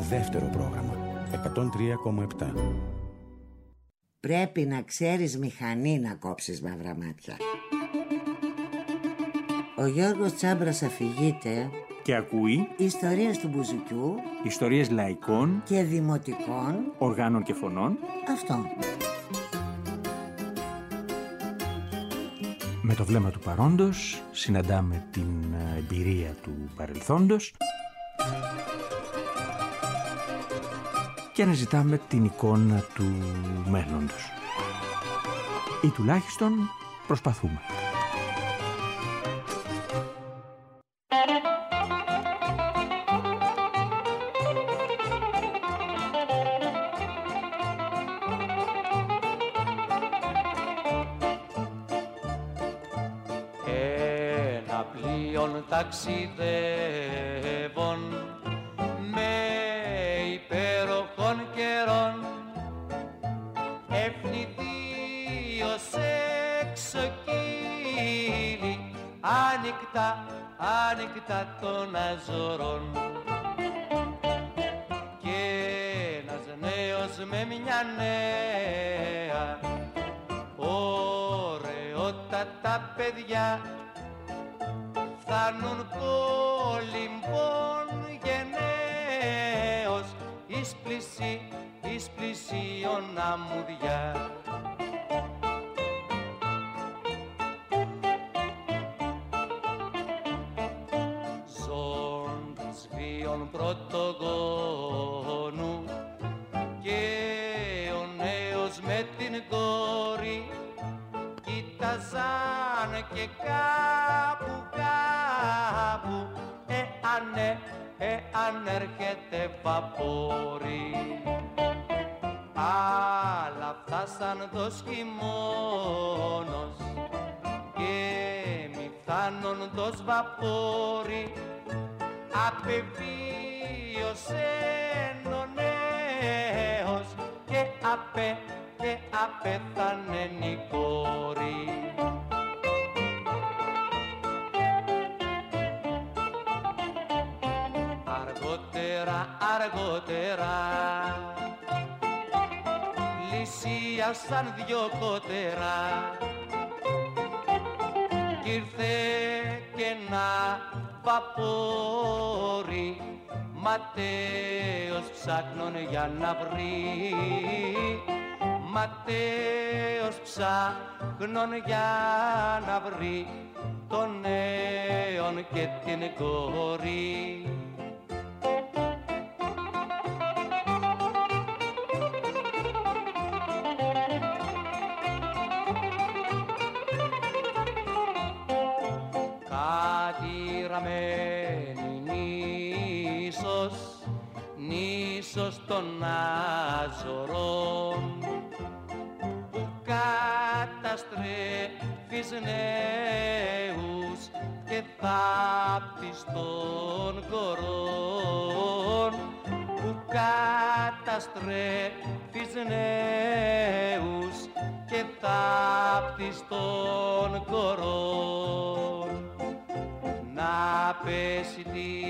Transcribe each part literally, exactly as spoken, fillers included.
Δεύτερο πρόγραμμα εκατόν τρία κόμμα επτά. Πρέπει να ξέρεις μηχανή να κόψεις μαύρα μάτια. Ο Γιώργος Τσάμπρας αφηγείται και ακούει ιστορίες του μπουζουκιού, ιστορίες λαϊκών και δημοτικών οργάνων και φωνών. Αυτό. Με το βλέμμα του παρόντος συναντάμε την εμπειρία του παρελθόντος και αναζητάμε την εικόνα του μέλλοντος. Ή τουλάχιστον προσπαθούμε. Ένα πλοίον ταξιδεύων με υπέροχων καιρών, ευνηδίως εξοκύλει άνοιχτα, άνοιχτα των Αζωρών. Και ένας νέος με μια νέα, ωραιότατα παιδιά, φθάνουν κολυμπών γενναίος εις πλησί, εις πλησίον αμμουδιά. Ζώντας βίων πρωτογόνου και ο νέος με την κόρη κοίταζαν και κάπου κάπου εάν, εάν έρχεται βαπόρι. Αλλά φτάσαν το χειμώνος και μη φτάνουν το βαπόρι, απεβίωσε ο νέος και απέ και απέθανε η κόρη. Αργότερα, αργότερα λυσίασαν δυο κότερα κι ήρθε και ένα βαπόρι, Ματέος ψάχνον για να βρει, Ματέος ψάχνον για να βρει τον νέον και την κόρη. Κατηραμένη νήσος, νήσος των Αζωρών, που καταστρέφεις νέους και θάπτεις των κορών, που καταστρέφεις νέους και θάπτεις των κορών. Να πέσει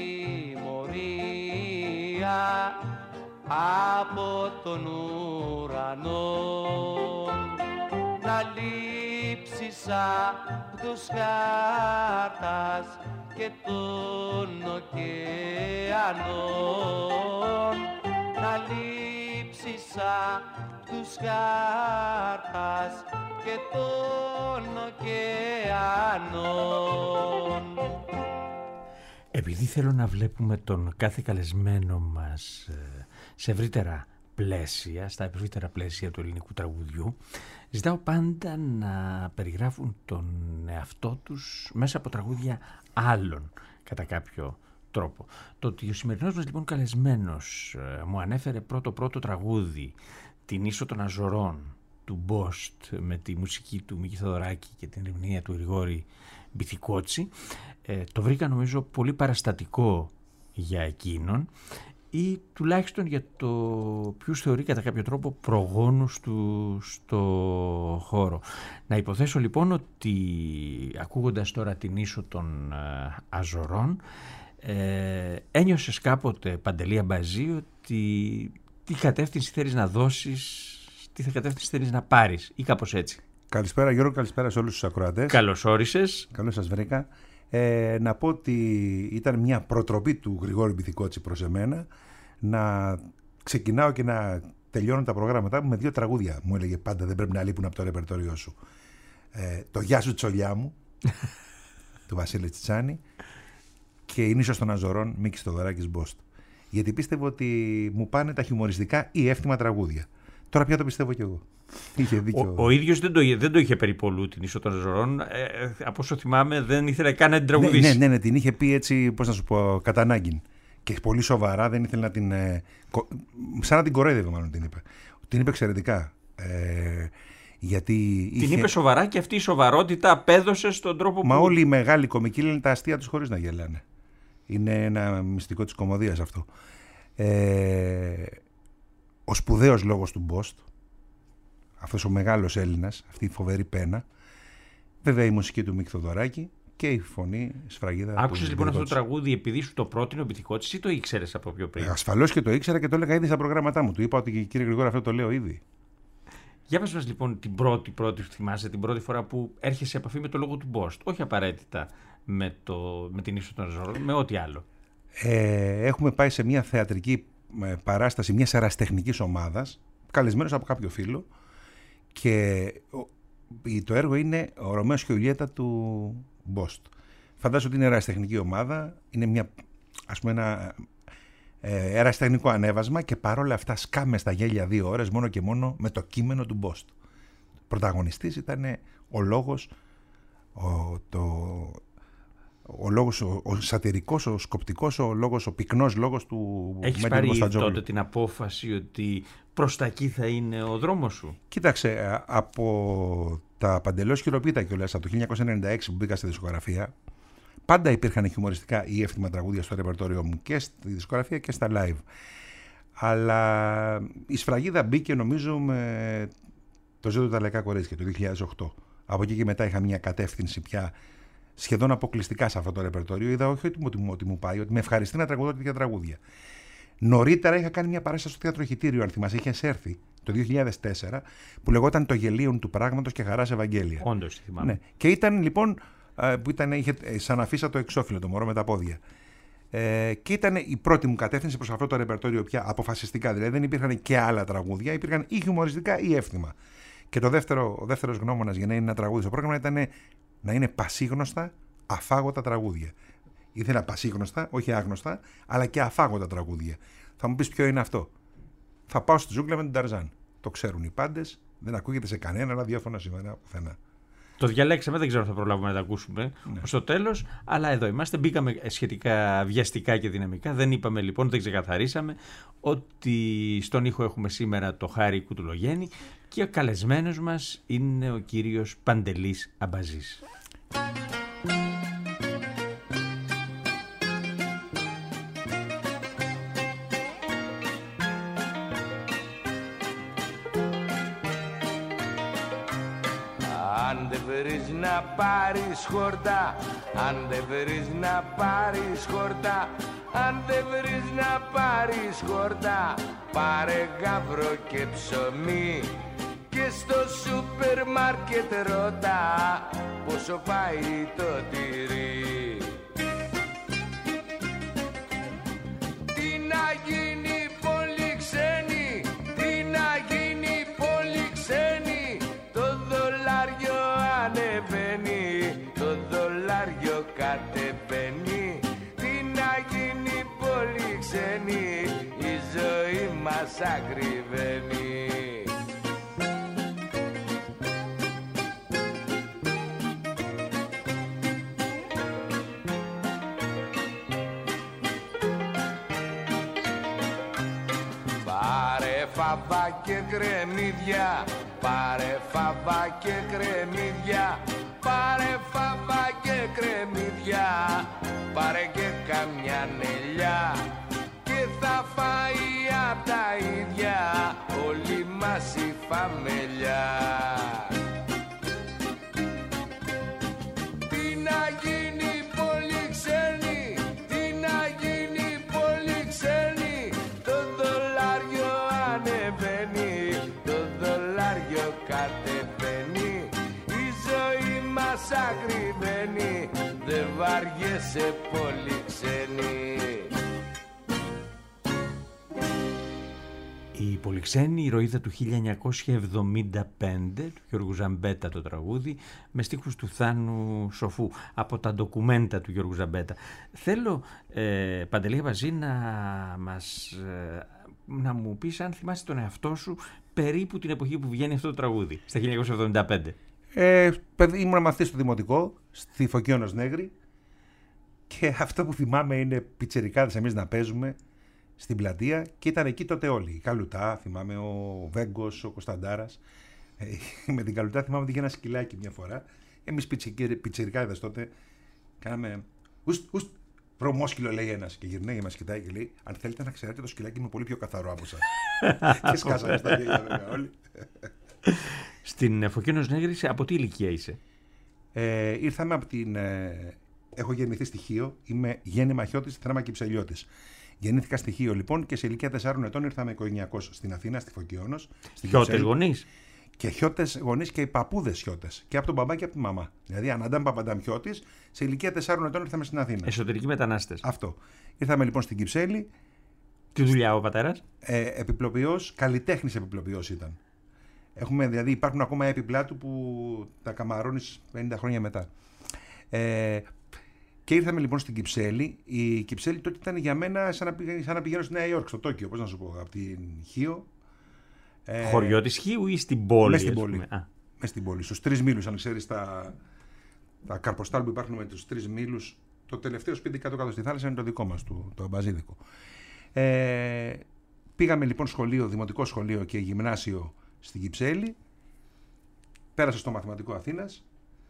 τιμωρία από τον ουρανό, να λείψεις απ' τους χάρτας και των ωκεανών, να λείψεις απ' τους χάρτας και των ωκεανών. Επειδή θέλω να βλέπουμε τον κάθε καλεσμένο μας σε ευρύτερα πλαίσια, στα ευρύτερα πλαίσια του ελληνικού τραγουδιού, ζητάω πάντα να περιγράφουν τον εαυτό τους μέσα από τραγούδια άλλων κατά κάποιο τρόπο. Το ότι ο σημερινός μας λοιπόν καλεσμένος μου ανέφερε πρώτο-πρώτο τραγούδι, την Ίσο των Αζωρών, του Μπόστ, με τη μουσική του Μίκη Θεοδωράκη και την ερμηνεία του Γρηγόρη Μπιθικότσι, ε, το βρήκα νομίζω πολύ παραστατικό για εκείνον, ή τουλάχιστον για το ποιους θεωρεί κατά κάποιο τρόπο προγόνους του στο χώρο. Να υποθέσω λοιπόν ότι ακούγοντας τώρα την Ίσο των Αζωρών Ε, ένιωσες κάποτε, Παντελή Αμπαζή, ότι τι κατεύθυνση θέλεις να δώσεις, τι κατεύθυνση θέλεις να πάρεις ή κάπως έτσι? Καλησπέρα Γιώργο, καλησπέρα σε όλους τους ακροατές. Καλώς όρισες. Καλώς σας βρήκα. Ε, να πω ότι ήταν μια προτροπή του Γρηγόρη Μπιθικότσι προς εμένα να ξεκινάω και να τελειώνω τα προγράμματά μου με δύο τραγούδια. Μου έλεγε πάντα, δεν πρέπει να λείπουν από το ρεπερτόριό σου. Ε, το «Γεια σου τσολιά μου» του Βασίλη Τσιτσάνη και «Η νήσος των Αζωρών» Μίκης Θοδωράκης Μπόστ. Γιατί πίστευω ότι μου πάνε τα χιουμοριστικά ή εύθυμα τραγούδια. Τώρα πια το πιστεύω κι εγώ. Είχε δίκιο. Ο, ο ίδιος δεν το, δεν το είχε περιπολού την Νήσο των Αζωρών. Ε, ε, από όσο θυμάμαι, δεν ήθελε καν να την τραγουδήσει. Ναι, ναι, ναι, ναι, την είχε πει έτσι, πώς να σου πω, κατά ανάγκη. Και πολύ σοβαρά, δεν ήθελε να την. Ε, κο, σαν να την κορέδευε, μάλλον την είπε. Την είπε εξαιρετικά. Ε, γιατί είχε... Την είπε σοβαρά και αυτή η σοβαρότητα απέδωσε στον τρόπο Μα που. Μα όλοι οι μεγάλοι κομικοί λένε τα αστεία τους χωρίς να γελάνε. Είναι ένα μυστικό της κωμωδίας αυτό. Ε, ο σπουδαίος λόγος του Μπόστ, αυτός ο μεγάλος Έλληνας, αυτή η φοβερή πένα, βέβαια η μουσική του Μίκη Θοδωράκη και η φωνή σφραγίδα. Άκουσες λοιπόν αυτό το τραγούδι επειδή σου το πρότεινε ο Μπιθικότσης ή το ήξερες από πιο πριν? Ασφαλώς και το ήξερα και το έλεγα ήδη στα προγράμματά μου. Του είπα ότι κύριε Γρηγόρη, αυτό το λέω ήδη. Για πες μας λοιπόν την πρώτη, πρώτη, θυμάσαι την πρώτη φορά που έρχεσαι σε επαφή με το λόγο του Μπόστ, όχι απαραίτητα με, το, με την Νήσο των Αζωρών, με ό,τι άλλο. Ε, έχουμε πάει σε μια θεατρική παράσταση μιας ερασιτεχνικής ομάδας, καλεσμένος από κάποιο φίλο, και το έργο είναι ο Ρωμαίος και η Ιουλιέτα του Μπόστ. Φαντάζομαι ότι είναι ερασιτεχνική ομάδα, είναι μια, ας πούμε, ένα ε, ερασιτεχνικό ανέβασμα και παρόλα αυτά σκάμε στα γέλια δύο ώρες μόνο και μόνο με το κείμενο του Μπόστ. Πρωταγωνιστής ήταν ο λόγος, ο, το, ο λόγος, ο, ο σατυρικός, ο σκοπτικός, ο λόγος, ο πυκνός λόγος του Έχεις πάρει τότε την απόφαση ότι προς τα εκεί θα είναι ο δρόμος σου? Κοίταξε, από τα παντελώς χειροποίητα κιόλας, από το χίλια εννιακόσια ενενήντα έξι που μπήκα στη δισκογραφία, πάντα υπήρχαν χιουμοριστικά ή εύθυμα τραγούδια στο ρεπερτόριό μου και στη δισκογραφία και στα live. Αλλά η σφραγίδα μπήκε νομίζω με το «Ζήτω τα λαϊκά κορίτσια» το δύο χιλιάδες οκτώ. Από εκεί και μετά είχα μια κατεύθυνση πια σχεδόν αποκλειστικά σε αυτό το ρεπερτόριο. Είδα όχι ότι μου, ότι μου πάει, ότι με ευχαριστεί να τραγουδώ τέτοια τραγούδια. Νωρίτερα είχα κάνει μια παράσταση στο Θέατρο Χιτήριο, αν θυμάσαι, είχε έρθει το δύο χιλιάδες τέσσερα, που λεγόταν «Το γελίον του πράγματος και χαράς Ευαγγέλια». Όντως, θυμάμαι. Ναι. Και ήταν λοιπόν, που ήταν, είχε σαν αφίσα το εξώφυλλο, το μωρό με τα πόδια. Ε, και ήταν η πρώτη μου κατεύθυνση προς αυτό το ρεπερτόριο πια αποφασιστικά. Δηλαδή δεν υπήρχαν και άλλα τραγούδια, υπήρχαν ή χιουμοριστικά ή εύθυμα. Και το δεύτερο, ο δεύτερος γνώμονας για να είναι ένα τραγούδι στο πρόγραμμα ήταν να είναι πασίγνωστα, αφάγωτα τραγούδια. Ήθελα πασίγνωστα, όχι άγνωστα, αλλά και αφάγωτα τραγούδια. Θα μου πεις ποιο είναι αυτό? Θα πάω στη ζούγκλα με τον Ταρζάν. Το ξέρουν οι πάντες, δεν ακούγεται σε κανένα ραδιόφωνο σήμερα πουθενά. Το διαλέξαμε, δεν ξέρω αν θα προλάβουμε να τα ακούσουμε ναι. στο τέλος, αλλά εδώ είμαστε. Μπήκαμε σχετικά βιαστικά και δυναμικά. Δεν είπαμε λοιπόν, δεν ξεκαθαρίσαμε ότι στον ήχο έχουμε σήμερα το Χάρη Κουτουλογέννη και ο καλεσμένος μας είναι ο κύριος Παντελής Αμπαζής. Αν δεν βρεις να πάρεις χόρτα, αν δεν βρεις να πάρεις χόρτα, αν δεν βρεις να πάρεις χόρτα, πάρε γαύρο και ψωμί και στο σούπερ μάρκετ ρώτα πόσο πάει το τυρί. Τι να γίνει πολύ ξένη, τι να γίνει πολύ ξένη, το δολάριο ανεβαίνει, το δολάριο κατεβαίνει. Τι να γίνει πολύ ξένη, η ζωή μας ακριβένει. Πάρε φαβά και κρεμμύδια, πάρε φαβά και κρεμμύδια, πάρε φαβά και κρεμμύδια, πάρε και καμιά νελιά και θα φάει απ' τα ίδια όλη μας η φαμελιά. Τι να γίνει πολύ ξένη, τι να Πολυξένη. Η Πολυξένη, ηρωίδα του χίλια εννιακόσια εβδομήντα πέντε, του Γιώργου Ζαμπέτα το τραγούδι, με στίχους του Θάνου Σοφού, από τα ντοκουμέντα του Γιώργου Ζαμπέτα. Θέλω, ε, Παντελή Βαζή, να, μας, ε, να μου πεις αν θυμάσαι τον εαυτό σου περίπου την εποχή που βγαίνει αυτό το τραγούδι, στα χίλια εννιακόσια εβδομήντα πέντε. Ε, παιδί, ήμουν μαθητής στο δημοτικό, στη Φωκίωνος Νέγρη, και αυτό που θυμάμαι είναι πιτσιρικάδες εμείς να παίζουμε στην πλατεία και ήταν εκεί τότε όλοι. Η Καλουτά, θυμάμαι, ο Βέγκος, ο Κωνσταντάρας. Ε, με την Καλουτά θυμάμαι ότι είχε ένα σκυλάκι μια φορά. Εμείς πιτσιρικάδες τότε κάναμε ουστ, ουστ, βρωμόσκυλο, λέει ένας. Και γυρνάει και μας κοιτάει και λέει: αν θέλετε να ξέρετε, το σκυλάκι είναι πολύ πιο καθαρό από εσάς. Και σκάσαμε στα γέλια βέβαια όλοι. Στην Φωκίωνος Νέγρης, από τι ηλικία είσαι? Ε, ήρθαμε από την. Ε, έχω γεννηθεί στη Χίο, είμαι γέννημα Χιώτης, θρέμα Κυψελιώτης. Γεννήθηκα στη Χίο λοιπόν και σε ηλικία τεσσάρων ετών ήρθαμε οικογενειακώς στην Αθήνα, στη Φωκίωνος. Χιώτες γονείς. Και χιώτες γονείς και οι παππούδες χιώτες. Και από τον μπαμπά και από τη μαμά. Δηλαδή, Αναντάμ Παπαντάμ Χιώτης, σε ηλικία τεσσάρων ετών ήρθαμε στην Αθήνα. Εσωτερικοί μετανάστες. Αυτό. Ήρθαμε λοιπόν στην Κυψέλη. Τι δουλειά ο πατέρας? Ε, επιπλοποιός, καλλιτέχνης επιπλοποιός ήταν. Έχουμε, δηλαδή, υπάρχουν ακόμα έπιπλά του που τα καμαρώνεις πενήντα χρόνια μετά. Ε, και ήρθαμε λοιπόν στην Κυψέλη. Η Κυψέλη τότε ήταν για μένα σαν να, πήγα, σαν να πηγαίνω στη Νέα Υόρκη, στο Τόκιο, πώς να σου πω, από την Χίο. Ε, Χωριό της Χίου ή στην πόλη? Μες στην πόλη. Μες στην πόλη. Στους τρεις μήλους, αν ξέρεις τα, τα καρποστάλ που υπάρχουν με τους τρεις μήλους. Το τελευταίο σπίτι κάτω-κάτω στη θάλασσα είναι το δικό μας, το, το μπαζίδικο. Ε, πήγαμε λοιπόν σχολείο, δημοτικό σχολείο και γυμνάσιο στην Κυψέλη. Πέρασα στο Μαθηματικό Αθήνας.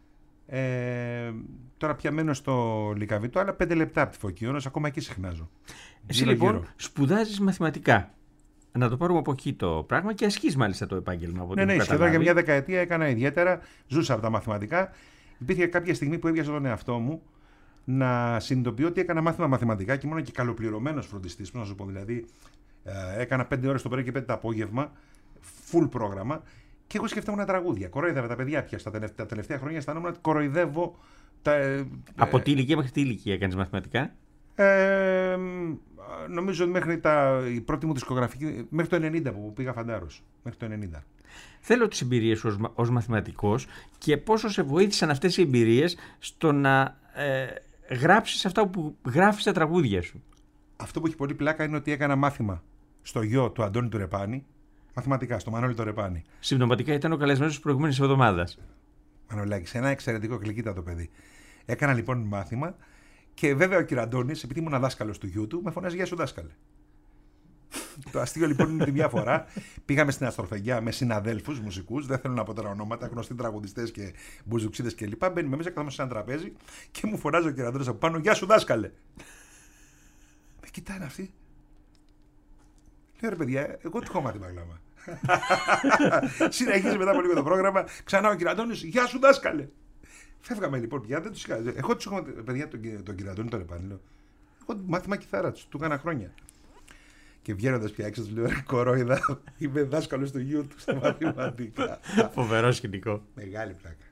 Ε, τώρα πια μένω στο Λυκαβήτο, αλλά πέντε λεπτά από τη Φωκίωνος, ακόμα εκεί συχνάζω. Εσύ γύρω, λοιπόν γύρω. σπουδάζεις μαθηματικά. Να το πάρουμε από εκεί το πράγμα και ασκείς μάλιστα το επάγγελμα. Από Ναι, ναι, σχεδόν για μια δεκαετία έκανα ιδιαίτερα, ζούσα από τα μαθηματικά. Υπήρχε κάποια στιγμή που έβγαζα τον εαυτό μου να συνειδητοποιώ ότι έκανα μάθημα μαθηματικά και ήμουν και καλοπληρωμένος φροντιστής. Να σου πω, δηλαδή, ε, έκανα πέντε ώρες το πρωί και πέντε το απόγευμα, full πρόγραμμα, και εγώ σκεφτόμουν τραγούδια. Κοροϊδεύα τα παιδιά πια στα τελευταία, τα τελευταία χρόνια, αισθανόμουν ότι κοροϊδεύω. Τα, ε, από τι ηλικία μέχρι τι ηλικία έκανες μαθηματικά? Ε, νομίζω μέχρι τα, η πρώτη μου δισκογραφική, μέχρι το ενενήντα που πήγα φαντάρος. Μέχρι το ενενήντα. Θέλω τις εμπειρίες σου ως, ως μαθηματικός και πόσο σε βοήθησαν αυτές οι εμπειρίες στο να ε, γράψεις αυτά που γράφεις στα τραγούδια σου. Αυτό που έχει πολύ πλάκα είναι ότι έκανα μάθημα στο γιο του Αντώνη του Ρεπάνη, μαθηματικά, στο Μανώλη του Ρεπάνη. Συμπτωματικά ήταν ο καλεσμένος της προηγούμενης εβδομάδας. Μανολάκης, ένα εξαιρετικό γλυκύτατο παιδί. Έκανα λοιπόν μάθημα. Και βέβαια ο κ. Αντώνης, επειδή ήμουν δάσκαλος του γιού του, με φωνάζει «Γεια σου δάσκαλε». Το αστείο λοιπόν είναι ότι μια φορά πήγαμε στην Αστροφεγγιά με συναδέλφους μουσικούς, δεν θέλω να πω τώρα ονόματα, γνωστοί τραγουδιστές και μπουζουξίδες κλπ. Μπαίνουμε μέσα, καθόμαστε σε ένα τραπέζι και μου φωνάζει ο κ. Αντώνης από πάνω «Γεια σου δάσκαλε». Με κοιτάνε αυτοί. Λέω ρε παιδιά, εγώ τι έχω μάθει μαγλάμα. Συνεχίζει μετά από λίγο το πρόγραμμα, ξανά ο κ. Αντώνης «Γεια σου δάσκαλε». Φεύγαμε λοιπόν πια, δεν τους είχα. Εγώ τους έχω, παιδιά, τον, τον κύριο Αντώνη τον Ρεπάνη, λέω. Εγώ μάθημα κιθάρα τους, του έκανα χρόνια. Και βγαίνοντας πια έξω, τους λέω: ρε κορόιδα, είμαι δάσκαλος του γιού του στα μαθηματικά. Φοβερό σκηνικό. Μεγάλη πλάκα.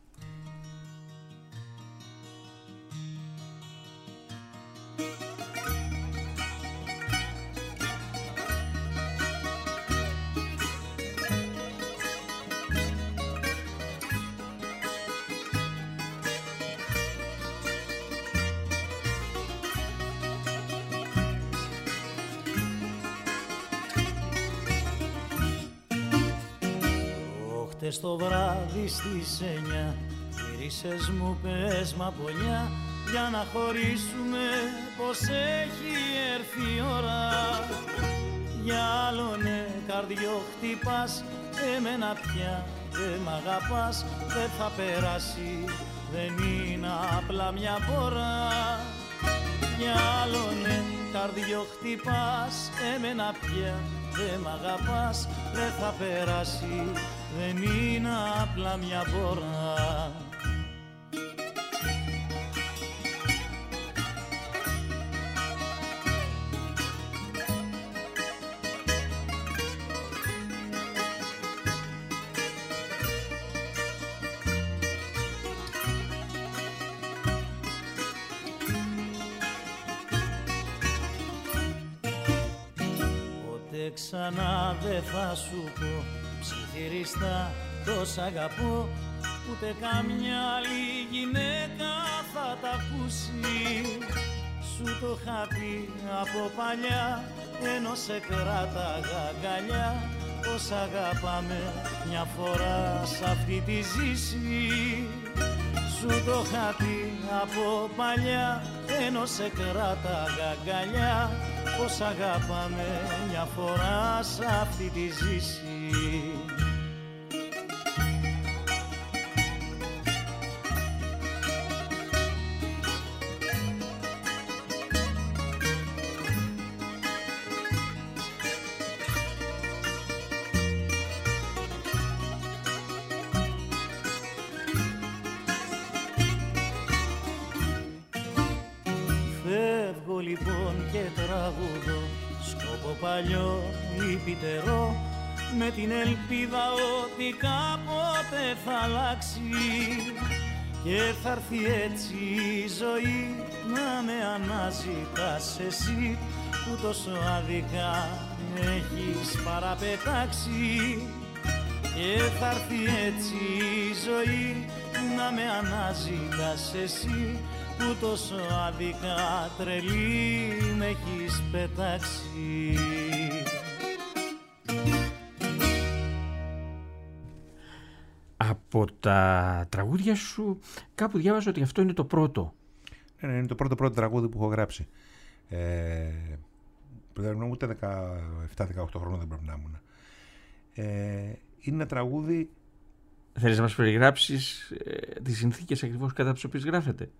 Χτες το βράδυ στις εννιά γύρισες μου πες μαπονιά για να χωρίσουμε πως έχει έρθει η ώρα. Για άλλον καρδιό χτυπάς, εμένα πια δεν μ' αγαπάς, δεν θα περάσει, δεν είναι απλά μια φορά. Για άλλον καρδιό χτυπάς, εμένα πια δεν μ' αγαπάς, δεν θα περάσει, δεν είναι απλά μια φορά. ποτέ ξανά δεν θα σου πω ψιθυριστά τόσα αγαπώ, ούτε καμιά άλλη γυναίκα θα τα ακούσει. Σου το είχα πει από παλιά, ενώ σε κράταγα αγκαλιά, πως αγαπάμε μια φορά σ' αυτή τη ζήση. Σου το είχα πει από παλιά, ενώ σε κράταγα αγκαλιά, πως αγαπάμε μια φορά σ' αυτή τη ζήση. Λοιπόν και τραγουδώ σκόπο παλιό λυπητερό, με την ελπίδα ότι κάποτε θα αλλάξει και θα έρθει έτσι η ζωή να με αναζητάς εσύ, που τόσο άδικα με έχεις παραπετάξει. Και θα έρθει έτσι η ζωή να με αναζητάς εσύ, που τόσο άδικα τρελή με έχεις πετάξει. Από τα τραγούδια σου κάπου διάβαζα ότι αυτό είναι το πρώτο. Ναι, ναι, είναι το πρώτο πρώτο τραγούδι που έχω γράψει. Ε, δεν ήμουν ούτε δεκαεπτά δεκαοκτώ χρόνια, δεν πρέπει να ήμουν. Ε, είναι ένα τραγούδι... Θέλεις να μας περιγράψεις ε, τις συνθήκες ακριβώς κατά τις οποίες γράφεται?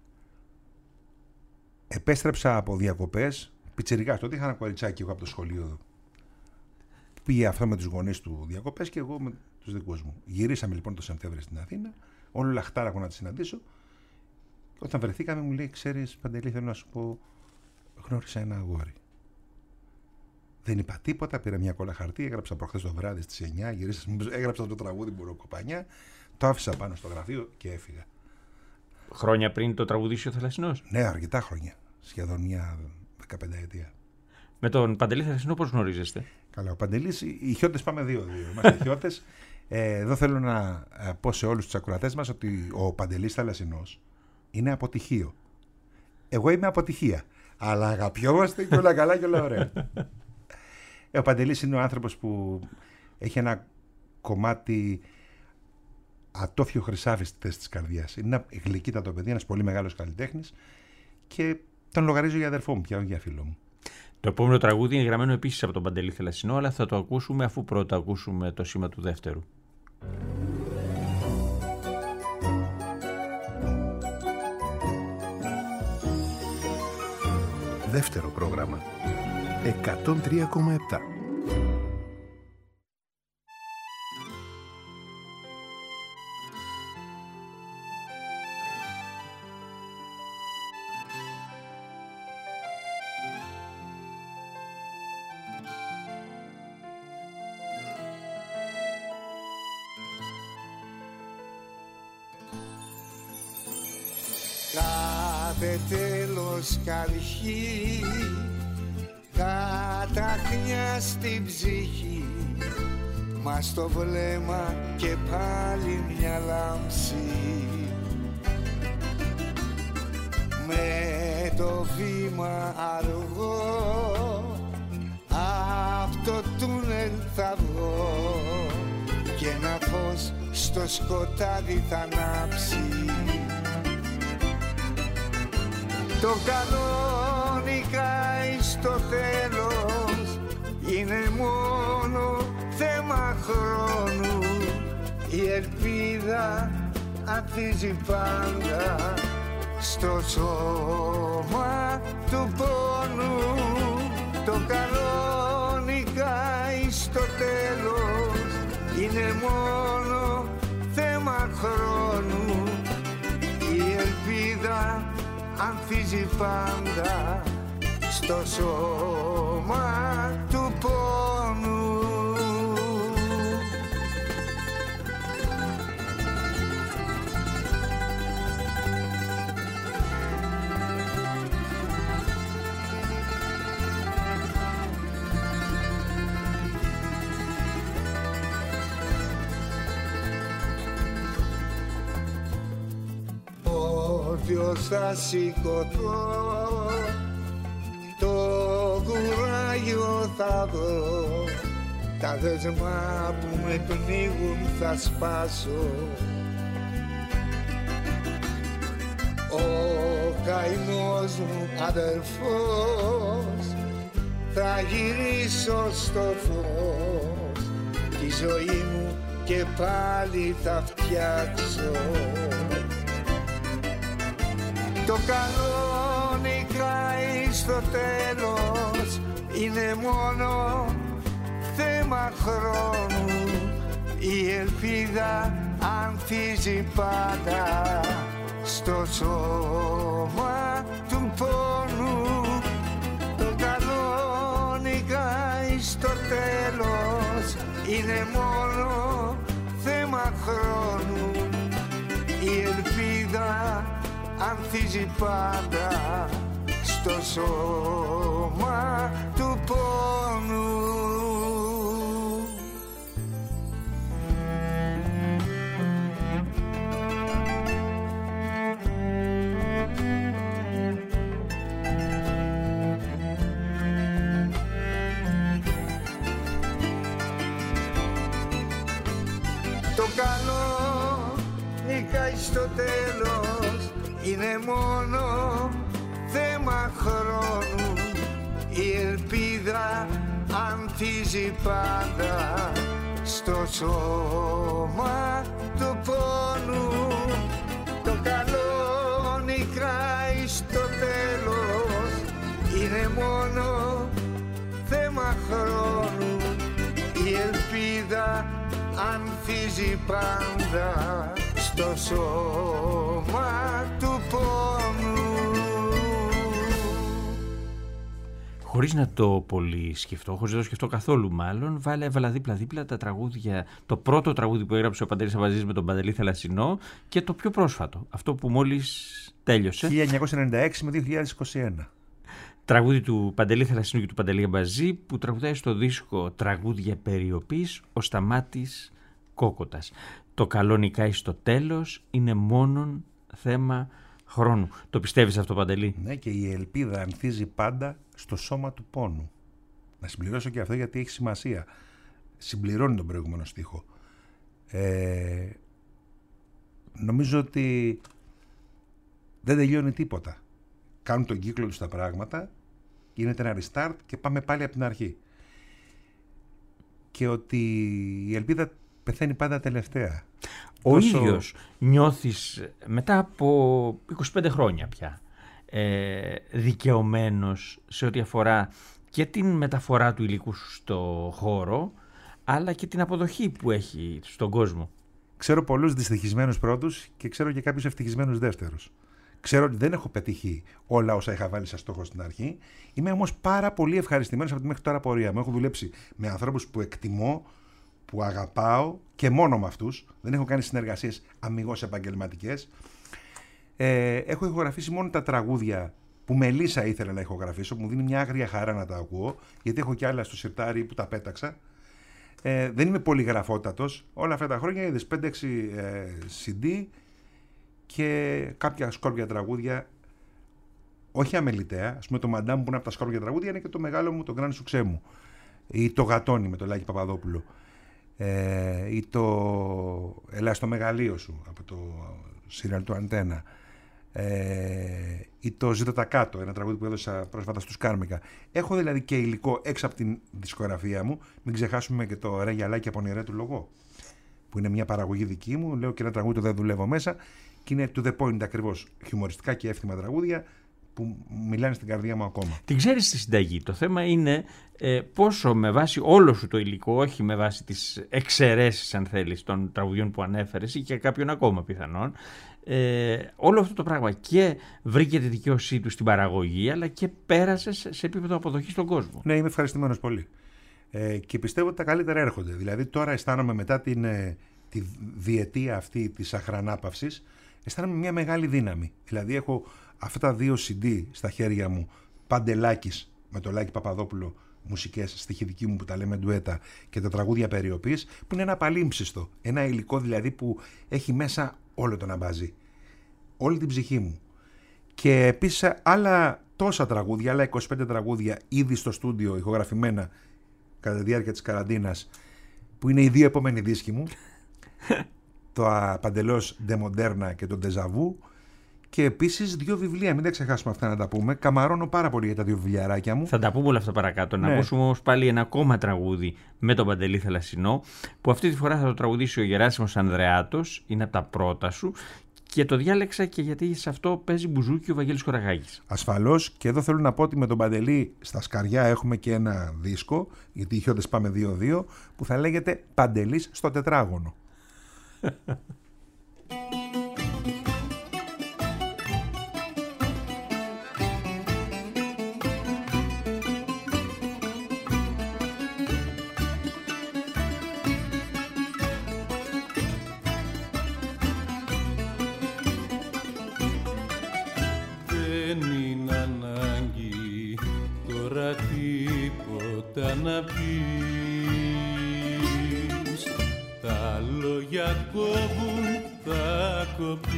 Επέστρεψα από διακοπές, πιτσιρικάς. Τότε είχα ένα κοριτσάκι εγώ από το σχολείο. Πήγε αυτό με τους γονείς του διακοπές και εγώ με τους δικούς μου. Γυρίσαμε λοιπόν το Σεπτέμβριο στην Αθήνα. Όλο λαχτάρα να τη συναντήσω. Και όταν βρεθήκαμε μου λέει: ξέρεις, Παντελή, θέλω να σου πω, γνώρισα ένα αγόρι. Δεν είπα τίποτα, πήρα μια κόλλα χαρτί, έγραψα προχθές το βράδυ στις εννιά, γυρίσα, έγραψα το τραγούδι Μπουροκοπανιά, το άφησα πάνω στο γραφείο και έφυγα. Χρόνια πριν το τραγουδίσει ο Θαλασσινός? Ναι, αρκετά χρόνια. Σχεδόν μια δεκαπενταετία. Με τον Παντελή Θαλασσινό πώς γνωρίζεστε? Καλά, ο Παντελής, οι χιώτες πάμε δύο-δύο. Είμαστε χιώτες. Ε, εδώ θέλω να πω σε όλους τους ακροατές μας ότι ο Παντελής Θαλασσινός είναι αποτυχίο. Εγώ είμαι αποτυχία. Αλλά αγαπιόμαστε και όλα καλά και όλα ωραία. Ε, ο Παντελής είναι ο άνθρωπος που έχει ένα κομμάτι ατόφιο χρυσάφι στη θέση της καρδιάς. Είναι ένα γλυκύτατο παιδί, ένας πολύ μεγάλος καλλιτέχνης και τον λογαρίζω για αδερφό μου πια, όχι για φίλο μου. Το επόμενο τραγούδι είναι γραμμένο επίσης από τον Παντελή Θαλασσινό, αλλά θα το ακούσουμε αφού πρώτα ακούσουμε το σήμα του δεύτερου. Δεύτερο πρόγραμμα εκατόν τρία κόμμα επτά. Κάθε τέλος καρχή, καταχνιά στην ψυχή, μα στο βλέμμα και πάλι μια λάμψη. Με το βήμα αργό απ' το τούνελ θα βγω και ένα φως στο σκοτάδι θα ανάψει. Το κανονικά στο τέλος είναι μόνο θέμα χρόνου. Η ελπίδα ανθίζει πάντα στο σώμα του πόνου. Το κανονικά στο τέλος είναι μόνο θέμα χρόνου. Η ελπίδα ανθίζει πάντα στο σώμα του πόνου. κουράγιο θα σηκωθώ, το κουράγιο θα βρω, τα δεσμά που με πνίγουν θα σπάσω. Ο καημός μου αδερφός θα γυρίσω στο φως, τη ζωή μου και πάλι θα φτιάξω. Το κανόνι καεί στο τέλος, είναι μόνο θέμα χρόνου, η ελπίδα ανθίζει πάντα στο σώμα του πόνου. Το κανόνι καεί στο τέλος, είναι μόνο θέμα χρόνου, η ελπίδα ανθίζει πάντα στο σώμα του πόνου. Το κανόνι καεί στο τέλος, είναι μόνο θέμα χρόνου, η ελπίδα ανθίζει πάντα στο σώμα του πόνου. Το κανόνι καεί στο τέλος, είναι μόνο θέμα χρόνου, η ελπίδα ανθίζει πάντα στο σώμα του πόνου. Χωρίς να το πολύ σκεφτώ, χωρίς να το σκεφτώ καθόλου μάλλον, βάλε, έβαλα δίπλα-δίπλα τα τραγούδια, το πρώτο τραγούδι που έγραψε ο Παντελής Αμπαζής με τον Παντελή Θαλασσινό και το πιο πρόσφατο, αυτό που μόλις τέλειωσε. χίλια εννιακόσια ενενήντα έξι με δύο χιλιάδες είκοσι ένα. Τραγούδι του Παντελή Θαλασσινού και του Παντελή Αμπαζή που τραγουδάει στο δίσκο «Τραγούδια Περιοπής» ο Σταμάτης Κόκοτας. Το καλό νικάει στο τέλος, είναι μόνον θέμα χρόνου. Το πιστεύεις αυτό, Παντελή? Ναι, και η ελπίδα ανθίζει πάντα στο σώμα του πόνου. Να συμπληρώσω και αυτό γιατί έχει σημασία. Συμπληρώνει τον προηγούμενο στίχο. Ε, νομίζω ότι δεν τελειώνει τίποτα. Κάνουν τον κύκλο τους τα πράγματα, γίνεται ένα restart και πάμε πάλι από την αρχή. Και ότι η ελπίδα πεθαίνει πάντα τελευταία. Ο Τόσο... ίδιος νιώθεις μετά από είκοσι πέντε χρόνια πια ε, δικαιωμένος σε ό,τι αφορά και την μεταφορά του υλικού στο χώρο αλλά και την αποδοχή που έχει στον κόσμο? Ξέρω πολλούς δυστυχισμένους πρώτους και ξέρω και κάποιους ευτυχισμένους δεύτερους. Ξέρω ότι δεν έχω πετύχει όλα όσα είχα βάλει σαν στόχο στην αρχή. Είμαι όμως πάρα πολύ ευχαριστημένος από τη μέχρι τώρα πορεία μου. Έχω δουλέψει με ανθρώπους που εκτιμώ, που αγαπάω και μόνο με αυτούς. Δεν έχω κάνει συνεργασίες αμιγώς επαγγελματικές. Ε, έχω ηχογραφήσει μόνο τα τραγούδια που με Λύσα ήθελα να ηχογραφήσω, που μου δίνει μια άγρια χαρά να τα ακούω, γιατί έχω κι άλλα στο σιρτάρι που τα πέταξα. Ε, δεν είμαι πολύ γραφότατος. Όλα αυτά τα χρόνια είδες πέντε έξι ε, σι ντι και κάποια σκόρπια τραγούδια, όχι αμεληταία. Ας πούμε το Μαντάμ που είναι από τα σκόρπια τραγούδια είναι και το μεγάλο μου, το Grand Succès μου. Ή το Γατόνι με το Λάκη Παπαδόπουλο. Ε, ή το Ελά στο μεγαλείο σου από το σύριαλ του Αντένα. Ε, ή το Ζήτα τα κάτω, ένα τραγούδι που έδωσα πρόσφατα στους Κάρμικα. Έχω δηλαδή και υλικό έξω από την δισκογραφία μου. Μην ξεχάσουμε και το Ρε Γυαλάκι από Νηρέ του Λογό, που είναι μια παραγωγή δική μου. Λέω και ένα τραγούδι που δεν δουλεύω μέσα και είναι to the point ακριβώς. Χιουμοριστικά και εύθυμα τραγούδια που μιλάνε στην καρδιά μου ακόμα. Την ξέρεις τη συνταγή. Το θέμα είναι ε, πόσο με βάση όλο σου το υλικό, όχι με βάση τις εξαιρέσεις αν θέλεις των τραγουδιών που ανέφερες ή και κάποιον ακόμα πιθανόν, ε, όλο αυτό το πράγμα και βρήκε τη δικαίωσή του στην παραγωγή αλλά και πέρασε σε επίπεδο αποδοχής στον κόσμο. Ναι, είμαι ευχαριστημένος πολύ. Ε, και πιστεύω ότι τα καλύτερα έρχονται. Δηλαδή τώρα αισθάνομαι μετά την, ε, τη διετία αυτή της αχρανάπαυσης, αισθάνομαι μια μεγάλη δύναμη. Δηλαδή έχω αυτά τα δύο σι ντι στα χέρια μου, Παντελάκης με το Λάκη Παπαδόπουλο, μουσικές στοιχή δική μου που τα λέμε ντουέτα, και τα τραγούδια Περιοπής, που είναι ένα παλίμψιστο. Ένα υλικό δηλαδή που έχει μέσα όλο τον Αμπαζή. Όλη την ψυχή μου. Και επίσης άλλα τόσα τραγούδια, άλλα είκοσι πέντε τραγούδια ήδη στο στούντιο ηχογραφημένα κατά τη διάρκεια της καραντίνας, που είναι οι δύο επόμενοι δίσκοι μου, το παντελώς De Moderna και το Déjà Vu. Και επίσης δύο βιβλία, μην τα ξεχάσουμε αυτά να τα πούμε. Καμαρώνω πάρα πολύ για τα δύο βιβλιαράκια μου. Θα τα πούμε όλα αυτά παρακάτω. Ναι. Να ακούσουμε όμως πάλι ένα ακόμα τραγούδι με τον Παντελή Θαλασσινό, που αυτή τη φορά θα το τραγουδήσει ο Γεράσιμος Ανδρεάτος, είναι από τα πρώτα σου. Και το διάλεξα και γιατί σε αυτό παίζει μπουζούκι ο Βαγγέλης Χοραγάκης. Ασφαλώς, και εδώ θέλω να πω ότι με τον Παντελή στα σκαριά έχουμε και ένα δίσκο, γιατί οι χιώτες πάμε δύο δύο, που θα λέγεται Παντελής στο τετράγωνο. Να πεις, τα λόγια κόβουν, θα κοπείς.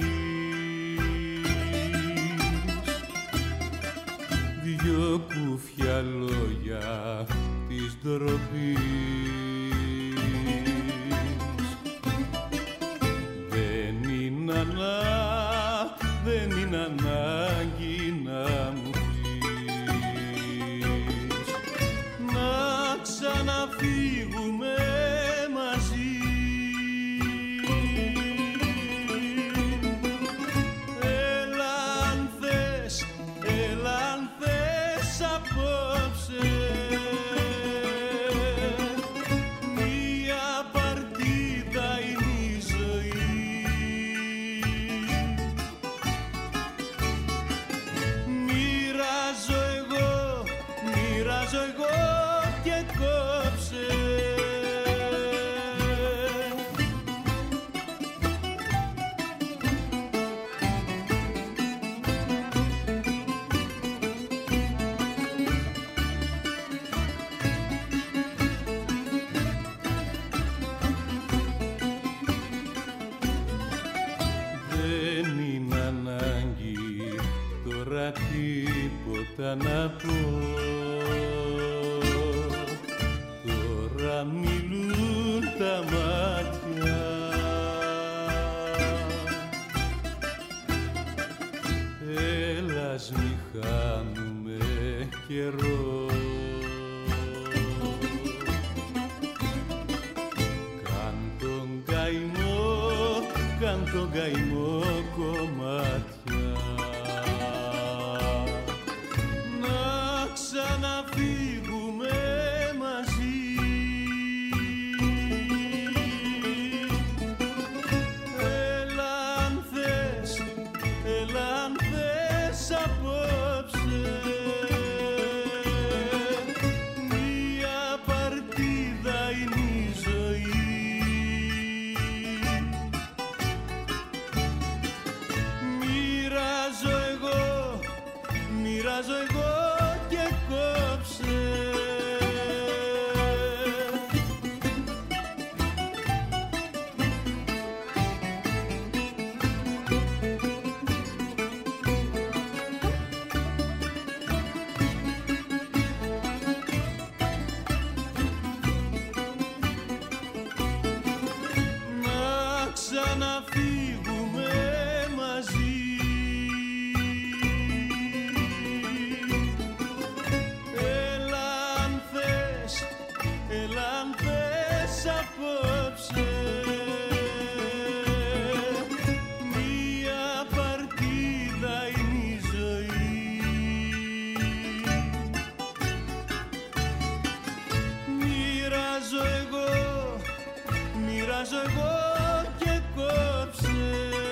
Δυο κουφιά λόγια της ντροπής. Δεν είναι ανά, δεν είναι ανάγκη να μου να φύγουμε μαζί. Έλα αν θες, έλα αν θες απόψε. Μια παρτίδα είναι η ζωή. Μοιράζω εγώ, μοιράζω εγώ και κόψε. Δεν είναι ανάγκη τώρα τίποτα να πω. Μιλούν τα μάτια. Έλα ας μη χάνουμε καιρό. Κάν τον καημό, κάν τον καημό κομμάτια. Να ξαναφύγουμε μαζί. Μοιράζω εγώ και κόψε. Να ξαναφύγουμε μαζί. Απόψε μια παρτίδα είναι η ζωή. Μοιράζω εγώ, μοιράζω εγώ και κόψε.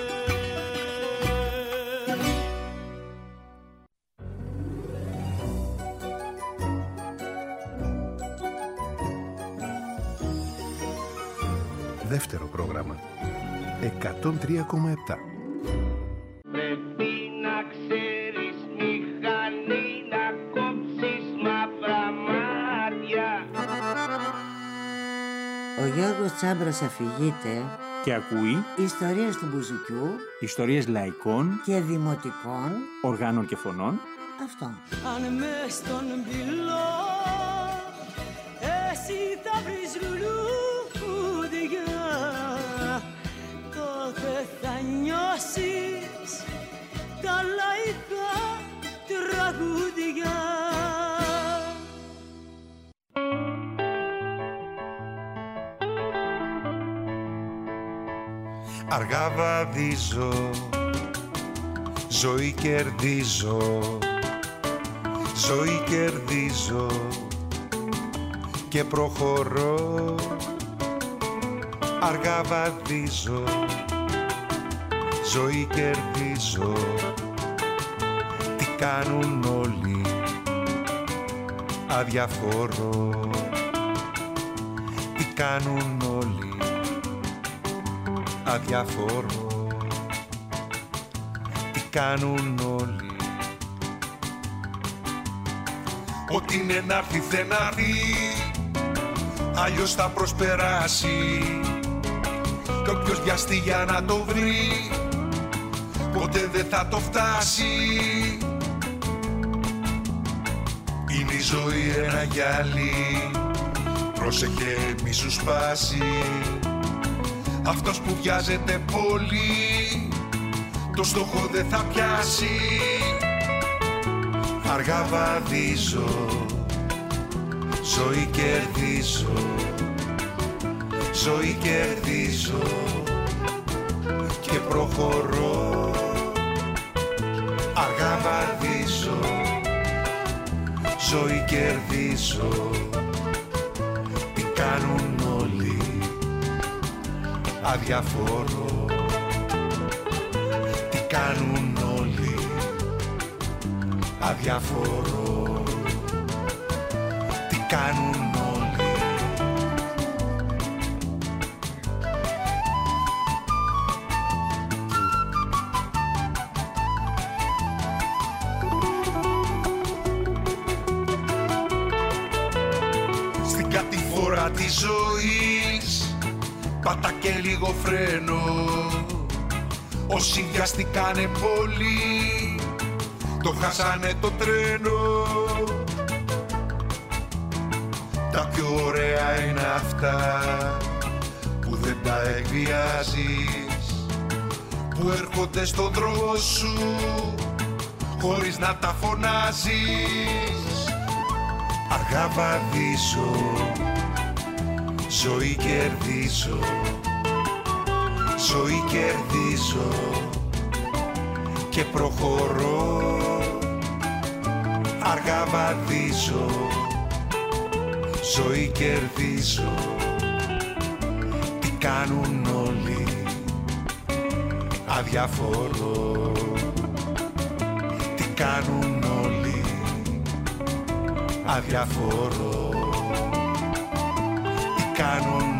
Δεύτερο πρόγραμμα εκατόν τρία κόμμα επτά. Πρέπει να ξέρεις μηχανή να κόψεις μαύρα μάτια. Ο Γιώργος Τσάμπρας αφηγείται και ακούει Ιστορίες του Μπουζουκιού ιστορίες λαϊκών και δημοτικών οργάνων και φωνών. Αυτό. Αν μες στον πυλό εσύ θα βρεις λουλούδια, τότε θα νιώσεις τα λαϊκά τραγούδια. Αργά βαδίζω, ζωή κερδίζω, ζωή κερδίζω και προχωρώ. Αργά βαδίζω, ζωή κερδίζω, τι κάνουν όλοι, αδιαφορώ. Τι κάνουν όλοι, αδιαφορώ. Τι κάνουν όλοι. Ό,τι είναι να έρθει θε να έρθει, αλλιώς θα προσπεράσει. Κι όποιος βιαστεί για να το βρει, ποτέ δεν θα το φτάσει. Είναι η ζωή ένα γυαλί, πρόσεχε μη σου σπάσει. Αυτός που βιάζεται πολύ, το στόχο δεν θα πιάσει. Αργά βαδίζω, ζωή κερδίζω, ζωή κερδίζω και προχωρώ. Αργά βαδίζω, ζωή κερδίζω, τι κάνουν όλοι, αδιαφορώ. Τι κάνουν όλοι, αδιαφορώ. Τι κάνουν όλοι. Στην κατηφόρα της ζωής πάτα και λίγο φρένο. Όσοι βιαστήκανε πολύ, το χάσανε το τρένο. Τα πιο ωραία είναι αυτά που δεν τα εκβιάζεις, που έρχονται στον δρόμο σου χωρίς να τα φωνάζεις. Αργά βαδίζω, ζωή κερδίζω, ζωή κερδίζω και προχωρώ. Αργά βαδίζω, ζωή κερδίζω, τι κάνουν όλοι, αδιαφορώ. Τι κάνουν όλοι, αδιαφορώ. Τι κάνουν όλοι.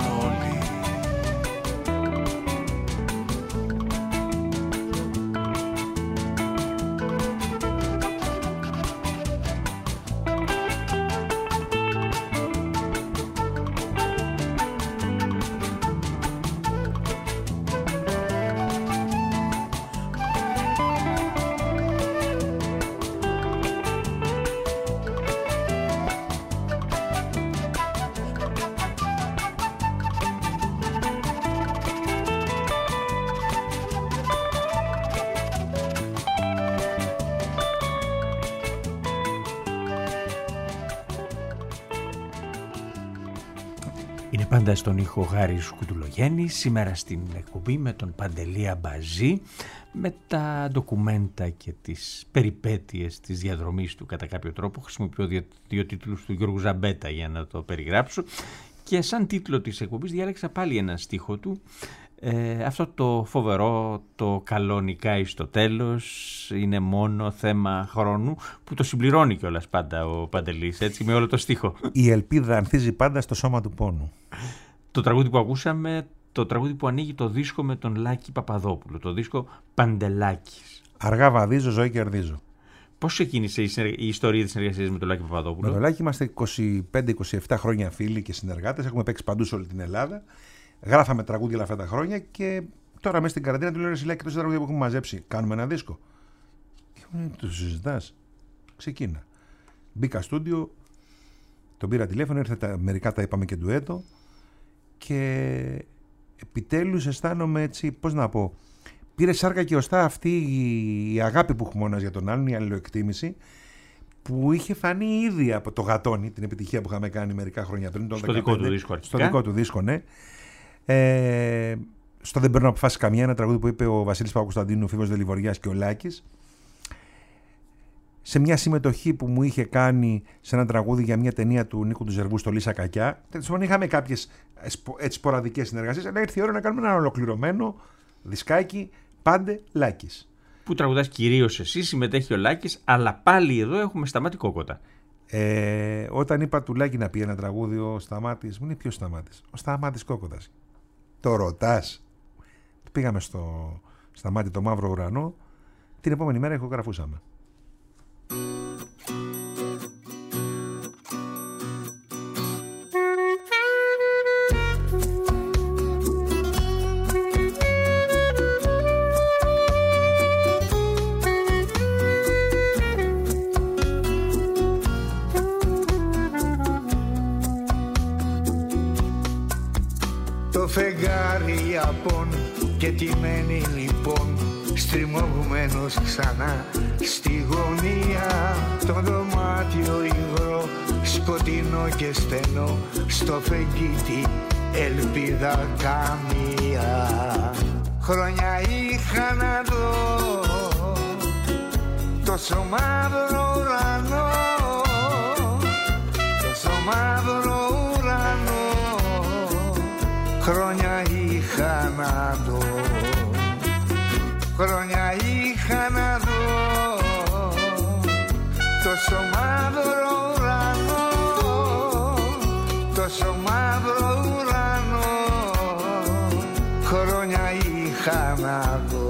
Είναι πάντα στον ήχο Γάρης Κουτουλογέννης, σήμερα στην εκπομπή με τον Παντελή Αμπαζή, με τα ντοκουμέντα και τις περιπέτειες της διαδρομής του κατά κάποιο τρόπο. Χρησιμοποιώ δύο, δύο τίτλους του Γιώργου Ζαμπέτα για να το περιγράψω και σαν τίτλο της εκπομπής διάλεξα πάλι ένα στίχο του. Ε, αυτό το φοβερό, το καλό νικάει στο τέλος, είναι μόνο θέμα χρόνου, που το συμπληρώνει κιόλας πάντα ο Παντελής, έτσι, με όλο το στίχο. Η ελπίδα ανθίζει πάντα στο σώμα του πόνου. Το τραγούδι που ακούσαμε, το τραγούδι που ανοίγει το δίσκο με τον Λάκη Παπαδόπουλο, το δίσκο Παντελάκης. Αργά βαδίζω, ζωή κερδίζω. Πώς ξεκίνησε η, συνεργ... η ιστορία της συνεργασίας με τον Λάκη Παπαδόπουλο? Με τον Λάκη είμαστε είκοσι πέντε είκοσι επτά χρόνια φίλοι και συνεργάτες, έχουμε παίξει παντού σε όλη την Ελλάδα. γράφαμε τραγούδια όλα αυτά τα χρόνια και τώρα μέσα στην καραντίνα του λέω: Ρε, και τόσα τραγούδια που έχουμε μαζέψει, κάνουμε ένα δίσκο. Και μου το συζητάς. Ξεκίνα. Μπήκα στούντιο, τον πήρα τηλέφωνο, ήρθε τα, μερικά τα είπαμε και ντουέτο και επιτέλους αισθάνομαι έτσι, πώς να πω, πήρε σάρκα και οστά αυτή η αγάπη που έχουμε ο ένας για τον άλλον, η αλληλοεκτίμηση, που είχε φανεί ήδη από το Γατόνι, την επιτυχία που είχαμε κάνει μερικά χρόνια πριν. Το στο δικό του δίσκο αρχικά. Στο δικό του δίσκο, ναι. Ε, στο Δεν παίρνω αποφάσεις καμία, ένα τραγούδι που είπε ο Βασίλης Παπακοσταντίνου, ο Φίβος Δελιβοριάς και ο Λάκης. Σε μια συμμετοχή που μου είχε κάνει σε ένα τραγούδι για μια ταινία του Νίκου του Ζερβού στο Λύσα Κακιά. Τέλος πάντων, είχαμε κάποιες έτσι σποραδικές συνεργασίες, αλλά ήρθε η ώρα να κάνουμε ένα ολοκληρωμένο δισκάκι Πάντε Λάκης. Που τραγουδάς κυρίως εσύ, συμμετέχει ο Λάκης, αλλά πάλι εδώ έχουμε Σταμάτη Κόκοτα. Ε, όταν είπα του Λάκη να πει ένα τραγούδι, ο Σταμάτης μου είναι ποιος Σταμάτης? Ο Σταμάτης Κόκοτας. Το ρωτάς? Πήγαμε στο Σταμάτη το Μαύρο Ουρανό, την επόμενη μέρα ηχογραφούσαμε. Το φεγγάρι απόν και τιμένη λοιπόν, στριμωγμένος ξανά στη γωνία, το δωμάτιο υγρό, σκοτεινό και στενό, στο φεγγίτι ελπίδα καμία. Χρόνια είχα να δω τόσο μαύρο ουρανό, τόσο μαύρο ουρανό. Χρόνια είχα να δω, χρόνια είχα να δω τόσο μαύρο ουρανό, τόσο μαύρο ουρανό. Χρόνια είχα να δω.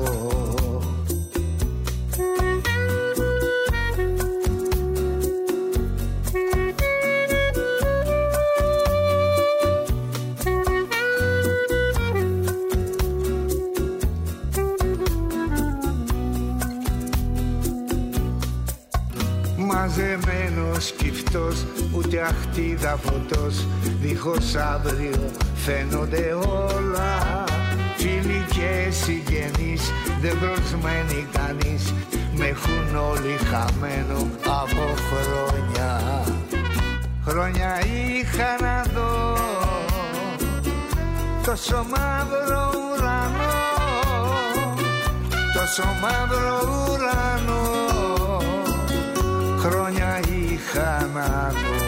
Μαζεμένος κυφτός, ούτε αχτίδα φωτός, δίχως αύριο φαίνονται όλα. Φίλοι και συγγενείς, δεν προσμένει κανείς, με έχουν όλοι χαμένο από χρόνια. Χρόνια είχα να δω τόσο μαύρο ουρανό, τόσο μαύρο ουρανό. Χρόνια είχα να δω,